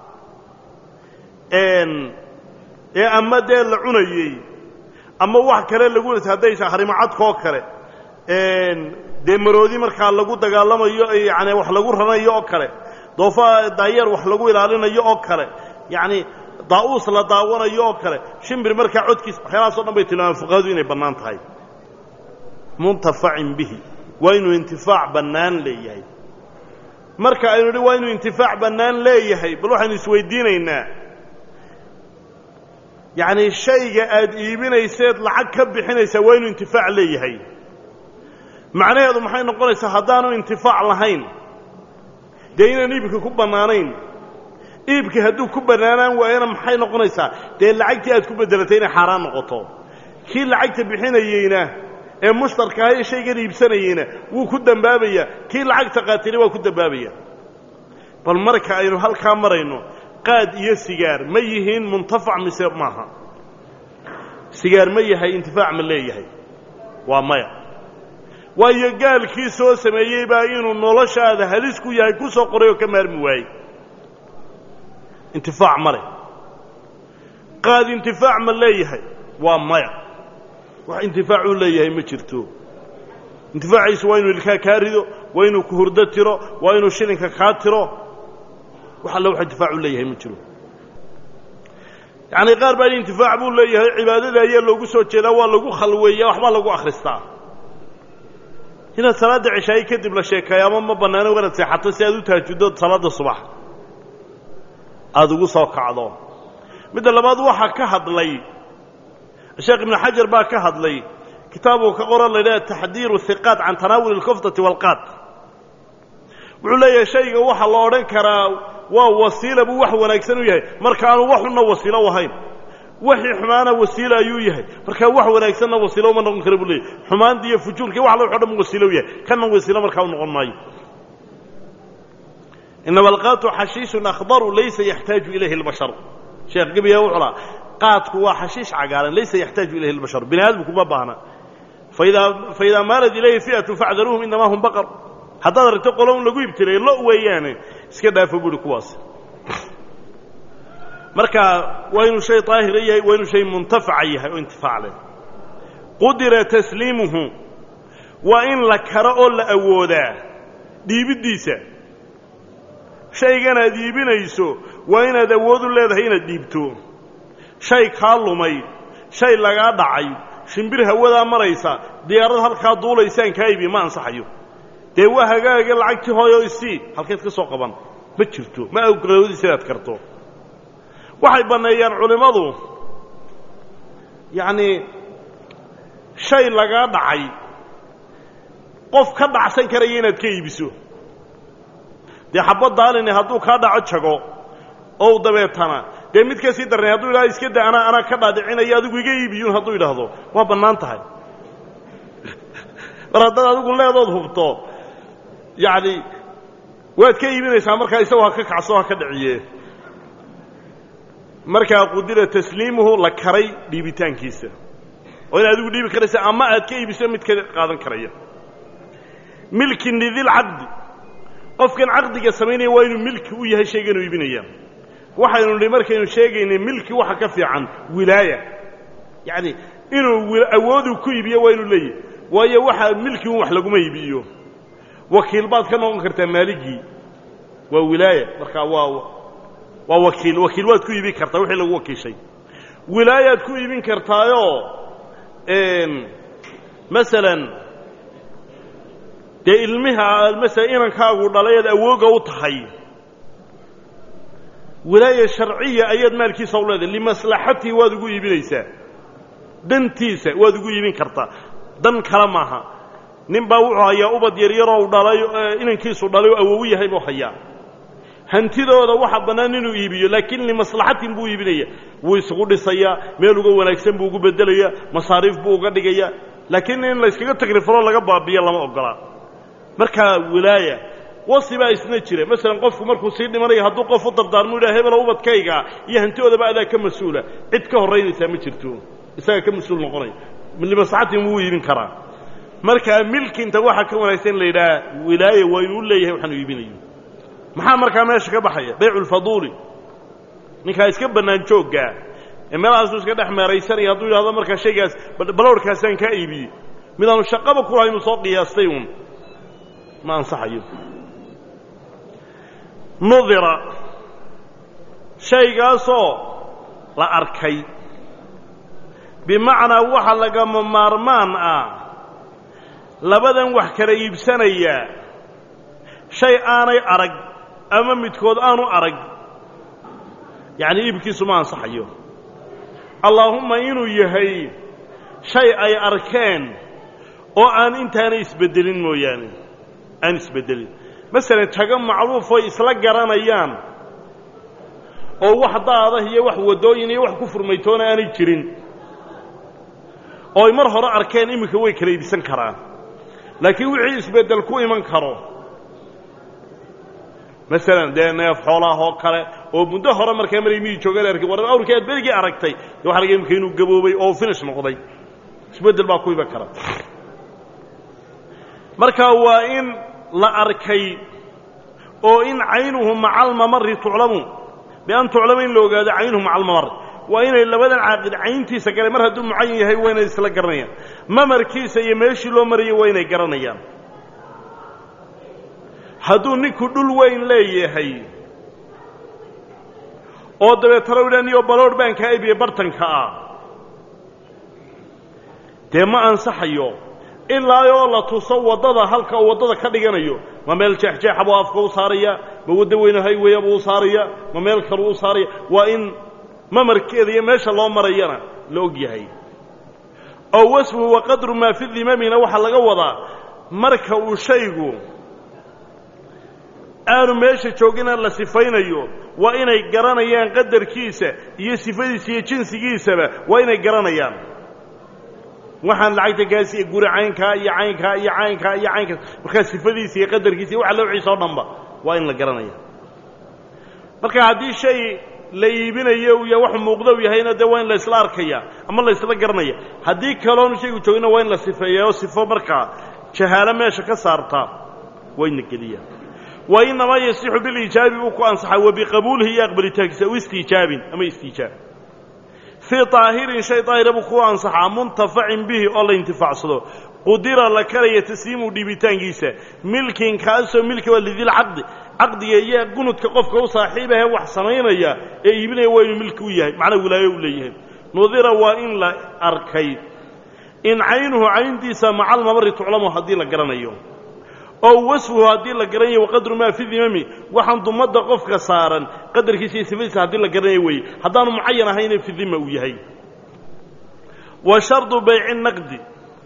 ee ama dee la cunayey ama wax kale lagu hadday harimacadkoo kale dee maroodi markaa lagu dagaalamayo yani wax lagu ranayo oo kale doofa daayeer wax lagu ilaalinayo oo kale yacni daa'uus la daawanayo oo kale shimbir markaa codkiisa waxyaalahaasoo dhan bay tilmaamaan fuqahadu inay bannaan tahay muntafacin bihi waa inuu intifaac bannaan leeyahay marka aynu idhi waa inuu intifaac bannaan leeyahay bal waxaynu isweydiinaynaa yacni shayga aad iibinayseed lacag ka bixinaysaa waa inuu intifaac leeyahay macnaheedu maxay noqonaysaa haddaanu intifaac lahayn dee inaan iibka ku bannaanayn iibka hadduu ku bannaanaan waayana maxay noqonaysaa dee lacagtii aad ku beddelatay inay xaaraan noqoto kii lacagta bixinayeyna ee mushtarka aha ee shaygan iibsanayeyna wuu ku dembaabayaa kii lacagta qaatayna waa ku dembaabaya bal marka aynu halkaa marayno qaad iyo sigaar ma yihiin muntafac mise maaha sigaar ma yahay intifaac ma leeyahay waa maya waayo gaalkii soo sameeyey baa inuu noloshaada halis ku yahay ku soo qoray oo ka maarmi waayey intifaac ma leh qaad intifaac ma leeyahay waa maya wax intifaacuu leeyahay ma jirto intifaaciisu waa inuu ilkaa kaa rido waa inuu ku hurdo tiro waa inuu shilinka kaa tiro wax alla wax intifaacu leeyahay ma jiro yacni qaar baa intifaac buu leeyahay cibaadada ayaa loogu soo jeedaa waa lagu khalweeyaa waxbaa lagu akhristaa inaad salaadda cishaayi kadib la sheekayo ama ma bannaano inaad seexato si aad u tahajuddo salaadda subax aada ugu soo kacdo midda labaad waxaa ka hadlay sheekh ibnu xajar baa ka hadlay kitaabuu ka qoran la yidhaha taxdiiru hiqaat can tanaawuli alkuftati waalqaad wuxuu leeyahay shayga waxa la odhan karaa waa wasiila buu wax wanaagsan u yahay marka aanu waxuna wasiilo u ahayn wixii xumaana wasiilo ayuu yahay markaa wax wanaagsanna wasiilo uma noqon kara buu leeyahay xumaantii iyo fujuurkii wax la waxoo dhan wasiilo u yahay kana wasiilo markaa u noqon maayo inama alqaatu xashiishun akhdaru laysa yaxtaaju ilayhi albashar sheekh gabiya wuxuu lahaa qaadku waa xashiish cagaaran laysa yaxtaaju ilayhi albashar bini aadamku ma baahna faidaa faidaa maalad ilayhi fi'atun facdaruuhum inamaa hum baqar haddaad aragto qolo un lagu ibtileeyo lo weeyaane iska dhaafo buuhi kuwaas marka waa inuu shay daahira yahay waa inuu shay muntafaca yahay oo intifaac leh qudira tasliimuhu waa in la karo oo la awoodaa dhiibiddiisa shaygan aad iibinayso waa inaad awood u leedahay inaad dhiibto shay kaa lumay shay lagaa dhacay shimbir hawadaa maraysa diyaarad halkaa duulaysaan kaa iibi ma ansaxayo dee waa hagaaga lacagtii hooyo isii halkeed ka soo qaban ma jirto ma awgaloodiisa inaad karto waxay banneeyaan culimmadu yacnii shay laga dhacay qof ka dhacsan karaya inaad ka iibiso dee xabad daalini hadduu kaa dhaco jago oo dabeetana dee mid ka sii darnay hadduu idhahdo iska da anaa anaa ka dhaadhicinayo adigu iga iibiyuun hadduu idhaahdo waa bannaan tahay mar haddaad adigu leedood hubto yacni waad ka iibinaysaa markaa isagu ha ka kacso ha ka dhiciye markaa qudira tasliimuhu la karay dhiibitaankiisa oo in adigu dhiibi karaysa ama aad ka iibiso mid ka qaadan karaya milki lidilcaqdi qofkan caqdiga samaynaya waa inuu milki u yahay shaygan uu iibinaya waxaynu nihi markaynu sheegaynay milki waxa ka fiican wilaaya yacni inuu awoodu ku iibiyo waa inuu leeyahy waayo waxa milki un wax laguma iibiyo wakiil baad ka noqon kartaa maaligii waa wilaaya markaa waa waa wakiil wakiil waad ku iibin kartaa wixii lagu wakiishay wilaayaad ku iibin kartaayoo masalan dee ilmiha masala inankaagu dhalay aad awooga u tahay wilaaya sharciya ayaad maalkiisa u leedahay limaslaxatihi waad ugu iibinaysaa dantiisa waad ugu iibin kartaa dan kale maaha nin baa wuxuu hayaa ubad yaryaroo dhalay inankiisu dhalay oo awow yahay buu hayaa hantidooda waxa bannaan inuu iibiyo laakiin limaslaxatin buu iibinaya wuu isugu dhisayaa meel uga wanaagsan buu ugu bedelayaa masaariif buu uga dhigayaa laakiin in la iskaga tagrifalo laga baabiyo lama ogolaa markaa wilaaya wasi baa isna jira masalan qofku markuu sii dhimanayo hadduu qof u dardaarmo idhaha hebela ubadkayga iyo hantidoodaba adaa ka mas-uula cid ka horraynaysaa ma jirto isaga ka mas-uul noqonaya limaslaxatin wuu iibin karaa markaa milkinta waxa ka wanaagsan la yidhaha wilaaya waa inuu leeyahay waxaanu iibinayo maxaa markaa meesha ka baxaya baycu lfaduuli ninkaa iska bannaan jooggaa ee meelahaasuu iska dhex meeraysanaya hadduu yidhahdo markaa shaygaas balowrkaasaan kaa iibiyey midaanu shaqaba ku lahay inuu soo qiyaastay uun ma ansaxayo nudira shaygaasoo la arkay bimacnaa waxa lagama maarmaan ah labadan wax kala iibsanaya shay aanay arag ama midkood aanu arag yacni iibkiisu ma ansaxayo allaahumma inuu yahay shay ay arkeen oo aan intaanay isbeddelin mooyaane aan isbeddelin masalan tago macruufoy isla garanayaan oo wax daadah iyo wax waddooyin iyo wax ku furmaytoona aanay jirin oo ay mar hore arkeen iminka way kala iibsan karaan laakiin wixii isbeddel ku iman karo masalan dee neef xoolaah oo kale oo muddo hore markaa maray miyii joogaan arkay war awrkii aad berigii aragtay dee waxa laga imika inuu gaboobay oo finish noqday isbeddel baa ku iman kara markaa waa in la arkay oo in caynuhu maca almamari tuclamu bian tuclama in la ogaado caynuhu maca almamari waa inay labadan caaqid cayntiisa galeen mar hadduu mucayan yahay waa inay isla garanayaan mamarkiisa iyo meeshii loo marayay waa inay garanayaan hadduu ninku dhul weyn leeyahay oo dabeetana idha niyo baloodh baan kaa iibiyey bartanka ah dee ma ansaxayo ilaa oo la tuso waddada halka uu waddada ka dhiganayo ma meel jeexjeexa buu afka u saaraya ma waddo weyne hayweya buu u saaraya ma meel kaluu u saaraya waa in mamarkeeda iyo meesha loo marayana la og yahay oo wasfuhu wa qadru maa fi dimamina waxaa laga wadaa marka uu shaygu aanu meesha joogina la sifaynayo waa inay garanayaan qadarkiisa iyo sifadiisa iyo jinsigiisaba waa inay garanayaan waxaan lacagta gaasiye guri caynkaa iyo caynkaa iyo caynkaa iyo caynkaas markaa sifadiisa iyo qadarkiisa iyo waxa lowciisa oo dhanba waa in la garanaya marka haddii shay la iibinayo iyo wax muuqdo u yahayna dee waa in la isla arkaya ama la isla garanaya haddii kaloonu shaygu joogina waa in la sifeeya oo sifo markaa jahaalo meesha ka saarta waa in la geliya wa inamaa yasixu bilijaabi buu ku ansaxay wa biqabuulihi iyo aqbalitaankiisa aw istiijaabin ama istiijaab fii طaahirin shay daahira buu ku ansaxaa muntafacin bihi oo la intifaacsado qudira la karaya tasliimu dhiibitaankiisa milkin kaasoo milki waa lidilcaqdi caqdiga iyo gunudka qofka u saaxiibahe wax samaynaya ee iibinaya waa inuu milki u yahay macnaa wilaayo u leeyahay nudira waa in la arkay in caynuhu cayntiisa maca almamari tuclamu haddii la garanayo oo wasfuhu haddii la garanayo waqadru maa fi dimami waxaan dumadda qofka saaran qadarkiisa iyo sifadiisa haddii la garanayo weeye haddaanu mucayan ahayne fi dima uu yahay wa shardu bayci naqdi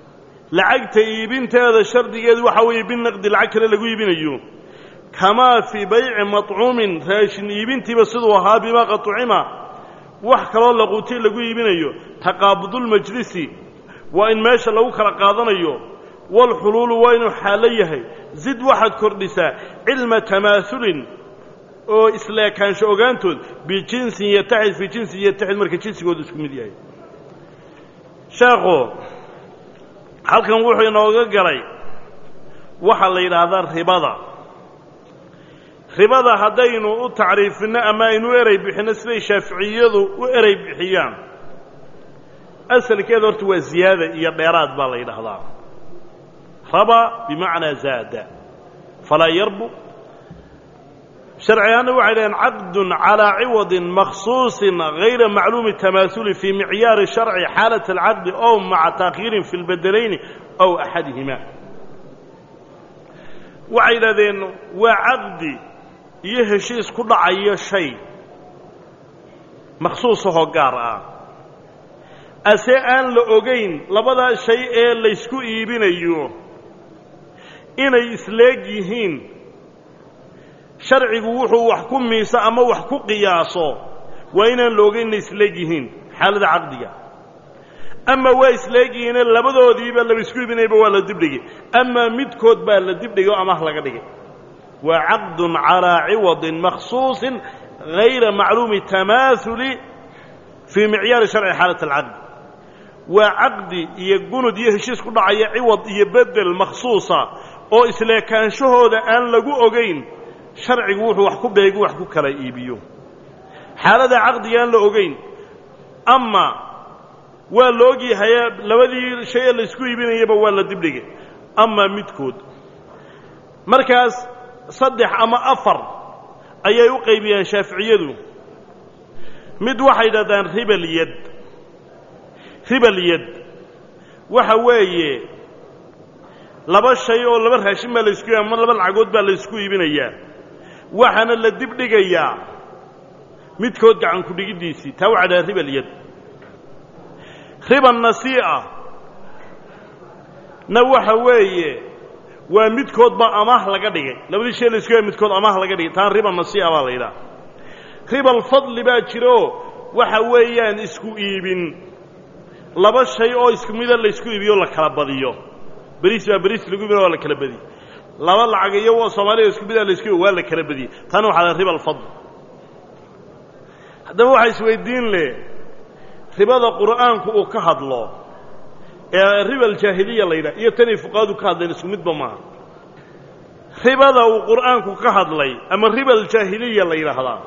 lacagta iibinteeda shardigeedu waxa weeye binaqdi lacag kale lagu iibinayo kamaa fii bayci matcuumin raashin iibintiiba siduu ahaa bimaa qatucima wax kaloo laquutay lagu iibinayo taqaabudulmajlisi waa in meesha lagu kala qaadanayo walxuluulu waa inuu xaalo yahay zid waxaad kordhisaa cilma tamaasulin oo isleekaansho ogaantood bijinsin yataxid fii jinsin yataxid marka jinsigoodu isku mid yahay sheekhu halkan wuxuu inooga galay waxaa la yidhaahdaa ribada ribada haddaynu u tacriifinno ama aynu u erey bixinno siday shaaficiyadu u erey bixiyaan asalkeeda horta waa ziyaada iyo dheeraad baa la yidhaahdaa raba bimacnaa zaada falaa yarbu sharci ahaanna waxay dhaheen caqdun calaa ciwadin makhsuusin hayra macluumi tamaasuli fii micyaari sharci xaalat alcaqdi ow maca taakhiirin fi lbedelayni ow axadihima waxay yidhahdeen waa caqdi iyo heshiis ku dhacayo shay makhsuusahoo gaar ah ase aan la ogayn labadaa shay ee laysku iibinayo inay isleeg yihiin sharcigu wuxuu wax ku miiso ama wax ku qiyaaso waa inaan la ogayn inay isleeg yihiin xaaladda caqdiga ama waa isleeg yihiine labadoodiiba laba isku iibinayba waa la dibdhigay ama midkood baa la dibdhigay oo amaah laga dhigay waa caqdun calaa ciwadin makhsuusin hayra macluumi tamaahuli fii micyaari sharci xaalat alcaqdi waa caqdi iyo gunud iyo heshiis ku dhacaya ciwad iyo bedel makhsuusa oo isleekaanshahooda aan lagu ogayn sharcigu wuxuu wax ku beegu wax ku kala iibiyo xaaladda caqdiga aan la ogayn ama waa la ogyahay labadii shay ee laysku iibinayaba waa la dibdhigay ama midkood markaas saddex ama afar ayay u qaybiyaan shaaficiyadu mid waxay yidhahdaan ribalyad ribalyad waxa weeye laba shay oo laba raashin baa laysku iibinaya ama laba lacagood baa laysku iibinayaa waxaana la dibdhigayaa midkood gacan ku dhigiddiisii taa waxaa dhaha ribalyad riba nasii'a na waxa weeye waa midkood baa amaah laga dhigay labadii shay laysku iibinaya midkood amaah laga dhigay taan riba nasii'a baa la yidhaha riba alfadli baa jiro waxa weeyaan isku iibin laba shay oo isku mida laysku iibiyo la kala badiyo beriis baa beriis lagu iibinaya waa la kala badiyey laba lacag iyo soomaaliya isku mida laysku iibiyo waa la kala badiyey tan waxaa la riba alfadl haddaba waxaa isweydiin leh ribada qur'aanku uu ka hadlo ee riba aljaahiliya la yidhaha iyo tanay fuqahadu ka hadleen isku midba maaha ribada uu qur'aanku ka hadlay ama riba aljaahiliya la yidhaahdaa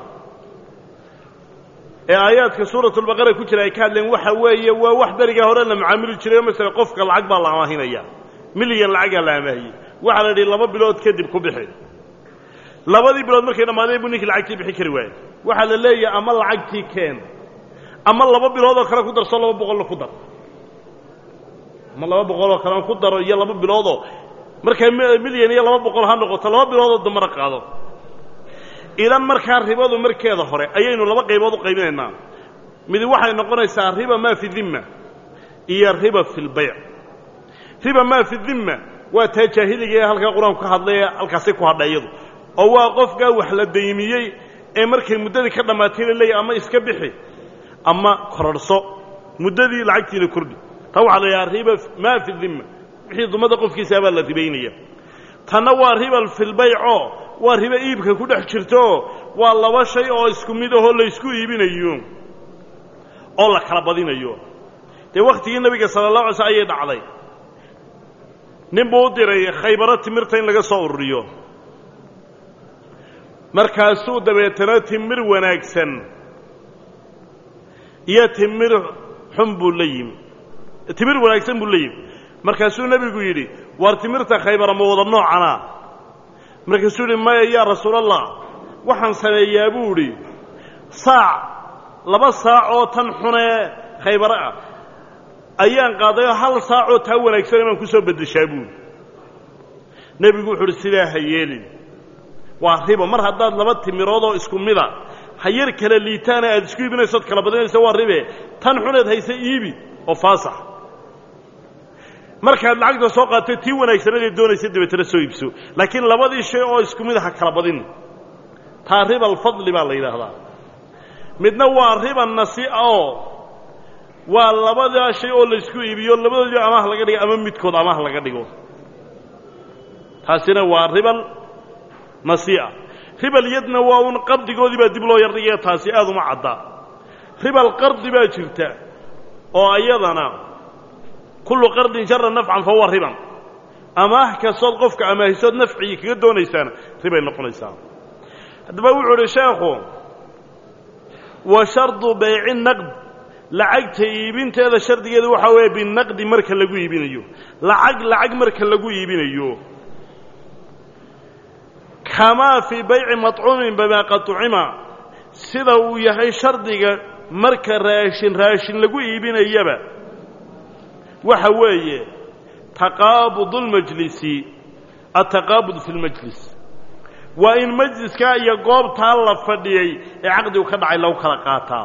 ee aayaadka suuratulbaqara ku jira ay ka hadleen waxa weeye waa wax berigaa hore la macaamili jiray masala qofka lacag baa la amaahinaya milyan lacagaa la amaahiyey waxaa la yidhi laba bilood kadib ku bixi labadii bilood markay dhammaadeen buu ninkii lacagtii bixi kari waayey waxaa la leeyahay ama lacagtii keen ama laba biloodoo kale ku darso laba boqolna ku dar ama laba boqoloo kalean ku daro iyo laba biloodoo markaa milyan iyo laba boqol ha noqoto laba biloodoo dambana qaado idan markaa ribadu markeeda hore ayaynu laba qaybood u qaybinaynaa mid waxay noqonaysaa riba maa fi dimma iyo riba fi lbayc riba maa fi dimma waa taa jaahiliga ee halkaa qur-aanku ka hadlay ee halkaasay ku hadha iyadu oo waa qofkaa wax la daymiyey ee markay muddadii ka dhammaatay la leeyahy ama iska bixi ama kororhso muddadii lacagtiina kordhi taa waxaa la yidhaha riba maa fi dimma wixii dumada qofkiisaa baa la ribaynaya tanna waa riba filbaycoo waa ribo iibka ku dhex jirto waa laba shay oo isku mid ahoo laysku iibinayo oo la kala badinayo dee wakhtigii nebiga sala allah alay slm ayay dhacday nin buu u diray khaybaro timirta in laga soo ururiyo markaasuu dabeetana timir wanaagsan iyo timir xun buu la yimi timir wanaagsan buu la yimi markaasuu nebigu yidhi waar timirta khaybara ma wada noocanaa markaasuu yidhi maya yaa rasuulallah waxaan sameeyaa buu idhi saac laba saac oo tan xunee khaybaro ah ayaan qaadayoo hal saacoo taa wanaagsan baan ku soo beddeshaa buuli nebigu wuxuu uhi sidaa ha yeelin waa ribo mar haddaad laba timiroodoo isku mida ha yar kala liitaana aad isku iibinaysood kala badinaysa waa ribe tan xuneed hayse iibi oo faasax markaad lacagta soo qaatay tii wanaagsanadee doonaysa dabeetana soo iibso laakiin labadii shay oo isku mid ha kala badin taa riba alfadli baa la yidhaahdaa midna waa riba nasii'a oo waa labadaa shay oo laysku iibiyo labadoodii amaah laga dhigo ama midkood amaah laga dhigo taasina waa ribal nasii'a ribal yadna waa un qabdigoodii baa dib loo yardhigaya taasi aad uma cadda ribal qardi baa jirta oo ayadana kullu qardin jarra nafcan fa huwa riban amaah kastood qofka amaahisood nafcigii kaga doonaysaana ribay noqonaysaa haddaba wuxuu uhi sheekhu wa shardu bayci naqd lacagta iibinteeda shardigeeda waxaa weeye binaqdi marka lagu iibinayo lacag lacag marka lagu iibinayo kamaa fii bayci maطcuumin bimaa qad ucima sida uu yahay shardiga marka raashin raashin lagu iibinayaba waxa weeye taqaabud اlmajlisi ataqaabud fi اlmajlis waa in majliskaa iyo goobtaa la fadhiyey ee caqdigu ka dhacay lagu kala qaataa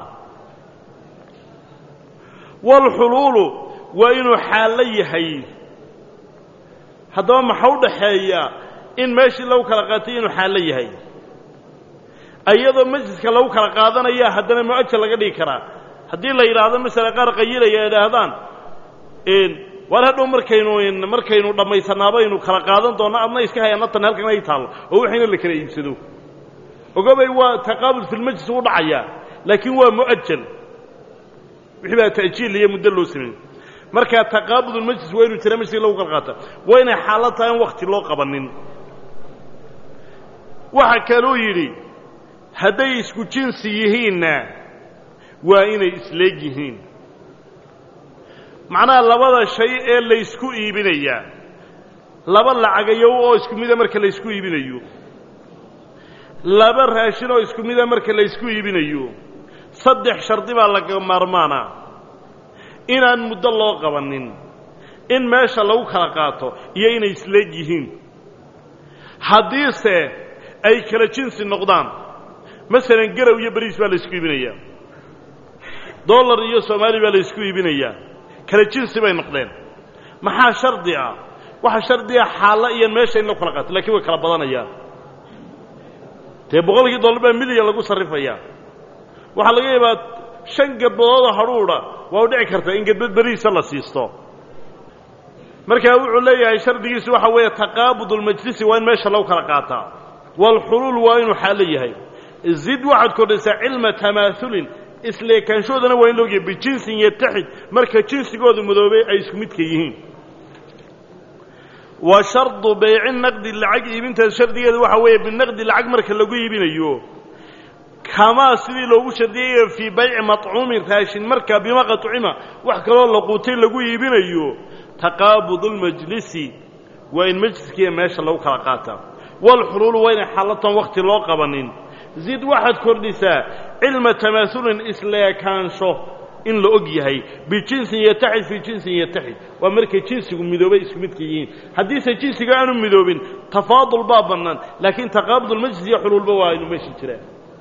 wاlxuluulu waa inuu xaallo yahay haddaba maxa u dhaxeeya in meeshii lagu kala qaatay inuu xaallo yahay iyadoo majliska lagu kala qaadanaya haddana mu'ajal laga dhigi karaa haddii la yidhaahdo masala qaar qayilaya idhaahdaan waar hadhow markaynu markaynu dhammaysanaaba aynu kala qaadan doonno adna iska hayana tan halkan ay taallo oo waxayna la kala iibsado ogobay waa taqaabud fi lmajlis u dhacayaa laakiin waa mu'ajal wixii baa ta'jiil iyo muddo loo sameeyey markaa taqaabud ulmajlis waa inuu jira majliska lagu kala qaata waa inay xaalad tahay in wakti loo qabanin waxa kaluu yidhi hadday isku jinsi yihiinna waa inay isleeg yihiin macnaha labada shay ee laysku iibinayaa laba lacagayow oo isku mida marka laysku iibinayo laba raashin oo isku mida marka laysku iibinayo saddex shardi baa laga maarmaanaa inaan muddo loo qabanin in meesha lagu kala qaato iyo inay isleeg yihiin haddiise ay kala jinsi noqdaan masalan garow iyo bariis baa laysku iibinayaa dollar iyo soomaali baa laysku iibinayaa kala jinsi bay noqdeen maxaa shardi ah waxa shardi ah xaallo iyo meesha in la kala qaato laakiin way kala badanayaan dee boqolkii dollar baa milyan lagu sarrifayaa waxaa laga yaabaa shan gadbadoodoo hadhuudha waa u dhici kartaa in gadbad beriisa la siisto markaa wuxuu leeyahay shardigiisu waxa weeye taqaabud ulmajlisi waa in meesha lagu kala qaataa waalxuluul waa inuu xaallo yahay zid waxaad kordhaysaa cilma tamaahulin isleekanshoodana waa in loogiya bijinsin yataxid marka jinsigooda mudoobay ay isku midka yihiin wa shardu bayci naqdi lacag iibintaas shardigeeda waxaa weeye binaqdi lacag marka lagu iibinayo kamaa sidii loogu shardiyay fii bayci maطcuumin raashin marka bima qad ucima wax kaloo la quutay lagu iibinayo taqaabud اlmajlisi waa in majliskiiya meesha lagu kala qaataa wاlxuluulu waa inay xaalatan wakti loo qabanin zid waxaad kordhisaa cilma tamaahulin isleekaansho in la og yahay bijinsin yataxid fii jinsin yataxid waa markay jinsigu midoobay isku midka yihiin haddiise jinsiga aanu midoobin tafaadul baa bannaan laakiin taqaabud ulmajlis iyo xuluulba waa inu meesha jiraan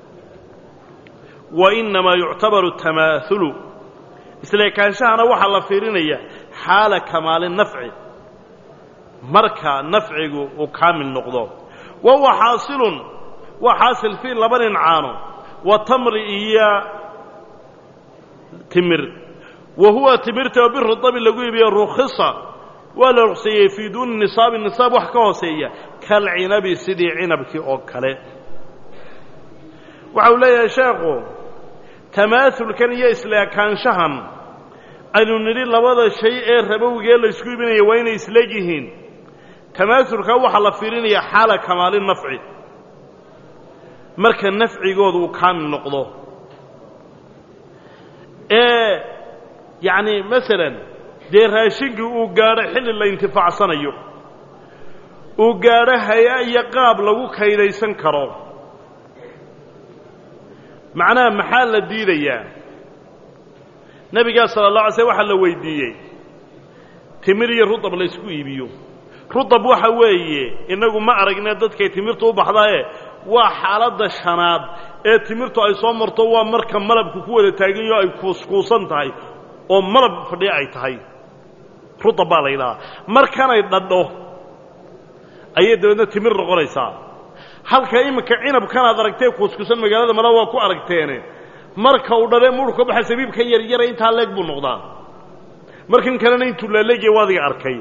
wa innamaa yuctabaru tamaahulu isleekaanshahana waxaa la fiirinaya xaala kamaali nafci marka nafcigu uu kaamil noqdo wa huwa xaasilun waa xaasil fii laba nin caano wa tamri iyo timir wa huwa timirta oo birudabi lagu iibiyo rukhisa waa la ruqseeyey fii duuni nisaabi nisaab wax ka hooseeya kalcinabi sidii cinabkii oo kale waxa uu leeyahay sheekhu tamaahulkan iyo isleekaanshahan aynu nidhi labada shay ee rabowigee la isku iibinaya waa inay isleeg yihiin tamaahulka waxaa la fiirinayaa xaala kamaali nafci marka nafcigooda uu kaamil noqdo ee yacni masalan dee raashinkii uu gaadho xilli la intifaacsanayo uu gaadho hay-a iyo qaab lagu kaydaysan karo macnaha maxaa la diidayaa nebigaa sala allah alay slm waxaa la weydiiyey timir iyo rudab la ysku iibiyo rudab waxa weeye innagu ma aragna dadkay timirtu u baxdaaye waa xaaladda shanaad ee timirtu ay soo marto waa marka malabku ku wada taaganyo ay kuuskuusan tahay oo malab fadhiya ay tahay rutab baa la yidhahdaa markanay dhadho ayay dabeedna timir noqonaysaa halka iminka cinabkan aad aragtee kuuskusan magaalada mala waa ku aragteene marka uu dhalee muurka baxa sabiibkan yaryara intaa leeg buu noqdaa markan kalena intuu laaleegaya waadiga arkay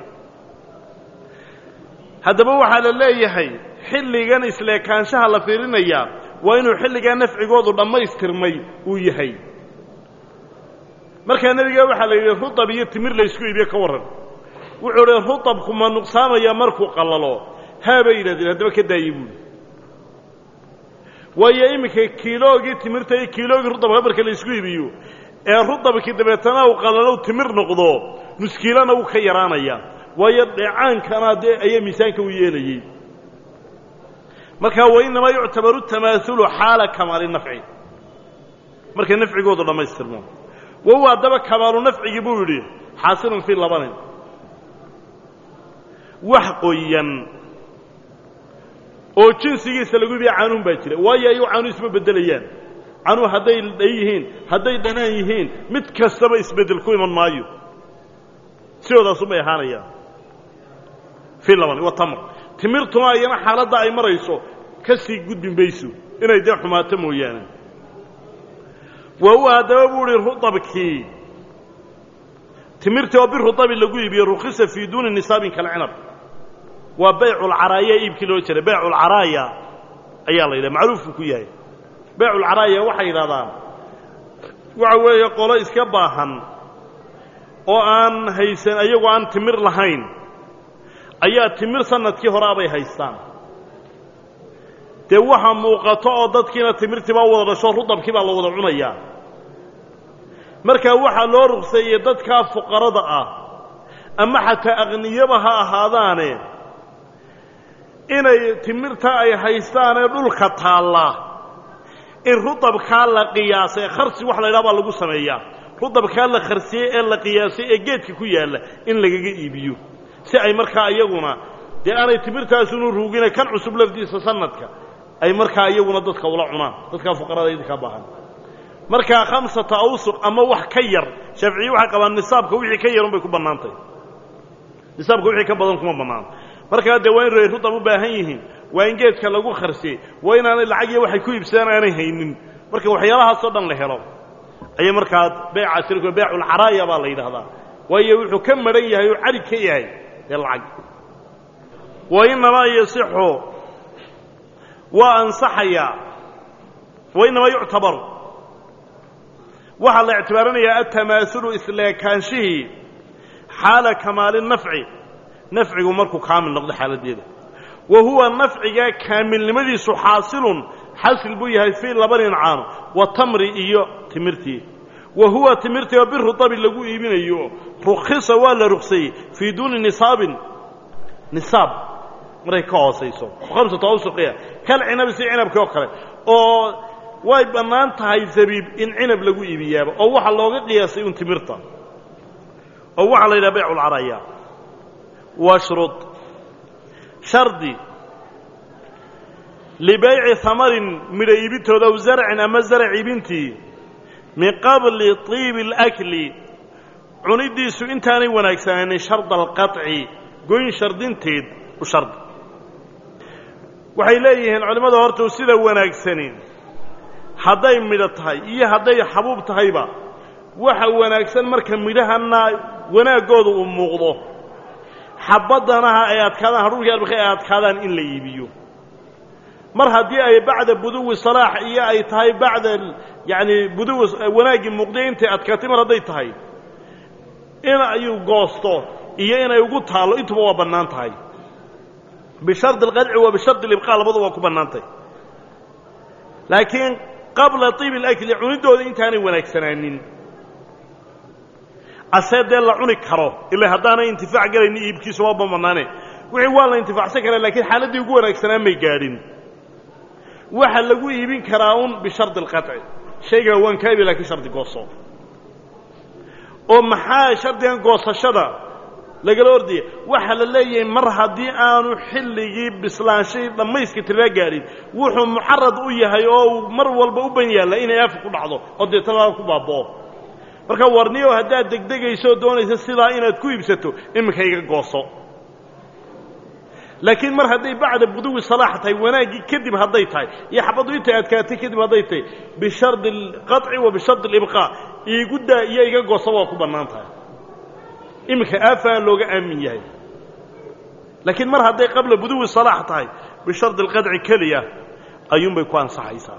haddaba waxaa la leeyahay xilligan isleekaanshaha la fiirinayaa waa inuu xilligaa nafcigoodu dhammaystirmay uu yahay markaa nebiga waxaa la yidhi rutab iyo timir laysku iibiye ka warran wuxuu hi rutabku ma nuqsaamaya markuu qallalo haa bay yidhahdeen haddaba ka daayi buuli waayo iminka kiiloogii timirta iyo kiiloogii rutabka marka laysku iibiyo ee rutabkii dabeetana uu qallalow timir noqdo nuskiilana wuu ka yaraanaya waayo dheecaankana dee ayaa miisaanka u yeelayey markaa wainamaa yuctabaru tamaasulu xaala kamaali nafci markay nafcigoodu dhammaystirmo wahuwa haddaba kamaalu nafcigii buu yidhi xaasilun fii labanin wax qoyan oo jinsigiisa lagu ibiya canuun baa jira waayo ayuu canuu isma beddelayaan canuu hadday dhan yihiin hadday dhanaan yihiin mid kastaba isbeddel ku iman maayo sidoodaasunbay ahaanayaan fii labanin waa tamr timirtuna iyana xaaladda ay marayso ka sii gudbin mayso inay dee xumaato mooyaane wa huwa haddaba buu uhi rutabkii timirtii oo birutabi lagu iibiyo rukhisa fii duuni nisaabin kalcinab waa bayculcaraaya iibkii loo jiray bayculcaraaya ayaa la yidhaha macruufku ku yahay bayculcaraaya waxay yidhahdaan waxa weeye qolo iska baahan oo aan haysan iyagoo aan timir lahayn ayaa timir sanadkii horaabay haystaan dee waxa muuqato oo dadkiina timirtii baa wada dhasho rutabkii baa la wada cunayaa markaa waxaa loo rugseeyey dadkaa fuqarada ah ama xataa aqniyaba ha ahaadaane inay timirta ay haystaanee dhulka taallaa in rutabkaa la qiyaasay kharsi wax la ydhaha baa lagu sameeyaa rutabkaa la kharsiyey ee la qiyaasay ee geedka ku yaalla in lagaga iibiyo si ay markaa iyaguna dee aanay timirtaasunu ruugina kan cusub lafdiisa sanadka ay markaa iyaguna dadka ula cunaan dadkaa fuqarada idinkaa baahan markaa khamsata awsuq ama wax ka yar shaaficiye waxay qabaan nisaabka wixii ka yarun bay ku bannaantahy nisaabka wixii ka badan kuma bannaan markaa dee waa in reer rutab u baahan yihiin waa in geedka lagu kharsiyey waa inaanay lacag iyo waxay ku iibsadaan aanay haynin marka waxyaalahaasoo dhan la helo ayay markaa beecaasi beeculcaraaya baa la yidhaahdaa waayo wuxuu ka madhan yahay oo carig ka yahay dee lacag wa inamaa yasixu waa ansaxayaa wa inamaa yuctabaru waxaa la ictibaarinayaa atamaasulu isleekaanshihii xaala kamaali nafci nafcigu markuu kaamil noqdo xaaladdeeda wa huwa nafcigaa kaamilnimadiisu xaasilun xasil buu yahay fii labanin caano wa tamri iyo timirtii wa huwa timirtii oo birutabi lagu iibinayo rukhisa waa la ruksayey fii duuni nisaabin nisaab markay ka hoosayso khamsatu awsuqiya kal cinabi si cinabkii oo kale oo way bannaan tahay zabiib in cinab lagu iibiyaaba oo waxa looga qiyaasay un timirta oo waxaa la yidhaha bayculcaraaya washrud shardi libayci hamarin midho iibintooda aw zarcin ama zarac iibintii min qabli tiibi alakli cunidiisu intaanay wanaagsanaanin sharda alqaطci goyn shardinteed u shardi waxay leeyihiin culimmada horta sida wanaagsani hadday midho tahay iyo hadday xabuub tahayba waxa wanaagsan marka midhahana wanaaggooda uu muuqdo xabaddanaha ay adkaadaan hadhuurkii albakhi ay adkaadaan in la iibiyo mar haddii ay bacda buduwi salaax iyo ay tahay bacda yacni buduwi wanaaggii muuqday intay adkaatay mar hadday tahay in ayuu goosto iyo inay ugu taallo intuba waa bannaan tahay bishardi alqadci wa bishardi alibqaa labadu waa ku bannaantahy laakiin qabla tiibi alakli cuniddooda intaanay wanaagsanaanin asee dee la cuni karo ilaa haddaanay intifaac galayni iibkiisu waa bannaane wixii waa la intifaacsan karaa laakiin xaaladdii ugu wanaagsanaan may gaadhin waxa lagu iibin karaa un bishardi alqaطci shaygaa waan ka ibi laakiin shardi gooso oo maxaa shardigan goosashada lagala ordaya waxaa la leeyahay mar haddii aanu xilligii bislaanshahii dhammayska tiraa gaadhin wuxuu muxarad u yahay oo mar walba u ban yaalla inay afi ku dhacdo oo deetana ku baaba'o marka warniyo haddaad degdegayso doonaysa sidaa inaad ku iibsato iminka iga gooso laakiin mar hadday bacda buduwi salaax tahay wanaaggii kadib hadday tahay iyo xabaddu intay adkaatay kadib hadday tahay bishardi alqaطci wa bishardi alibqaa iigu daa iyo iga gooso waa ku bannaan tahay iminka aafaa looga aamin yahay laakiin mar hadday qabla buduwi salaax tahay bishardi alqadci keliya ayuunbay ku ansaxaysaa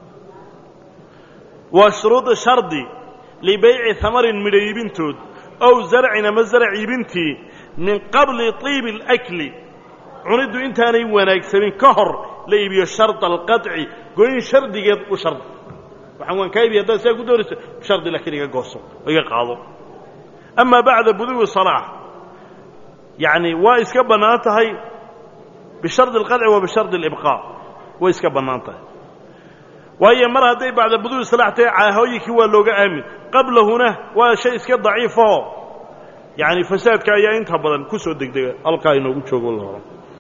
waa shuruuda shardi libayci hamarin midho iibintood ow zarcin ama zarac iibintii min qabli tiibi alakli cuniddu intaanay wanaagsanin ka hor la iibiyo sharda alqadci goyn shardigeed u shardi waxaan waan kaa iibiya haddaad sidaa ku doonayso bishardi laakiin iga gooso oo iga qaado amaa bacda buduwi salaax yacni waa iska bannaan tahay bishardi alqadci wa bishardi alibqaa way iska bannaan tahay waayo mar hadday bacda buduwi salaax tahay caahooyinkii waa looga aamin qablahuna waa shay iska daciifahoo yacni fasaadka ayaa inta badan ku soo degdega halkaa inoogu joogo la horo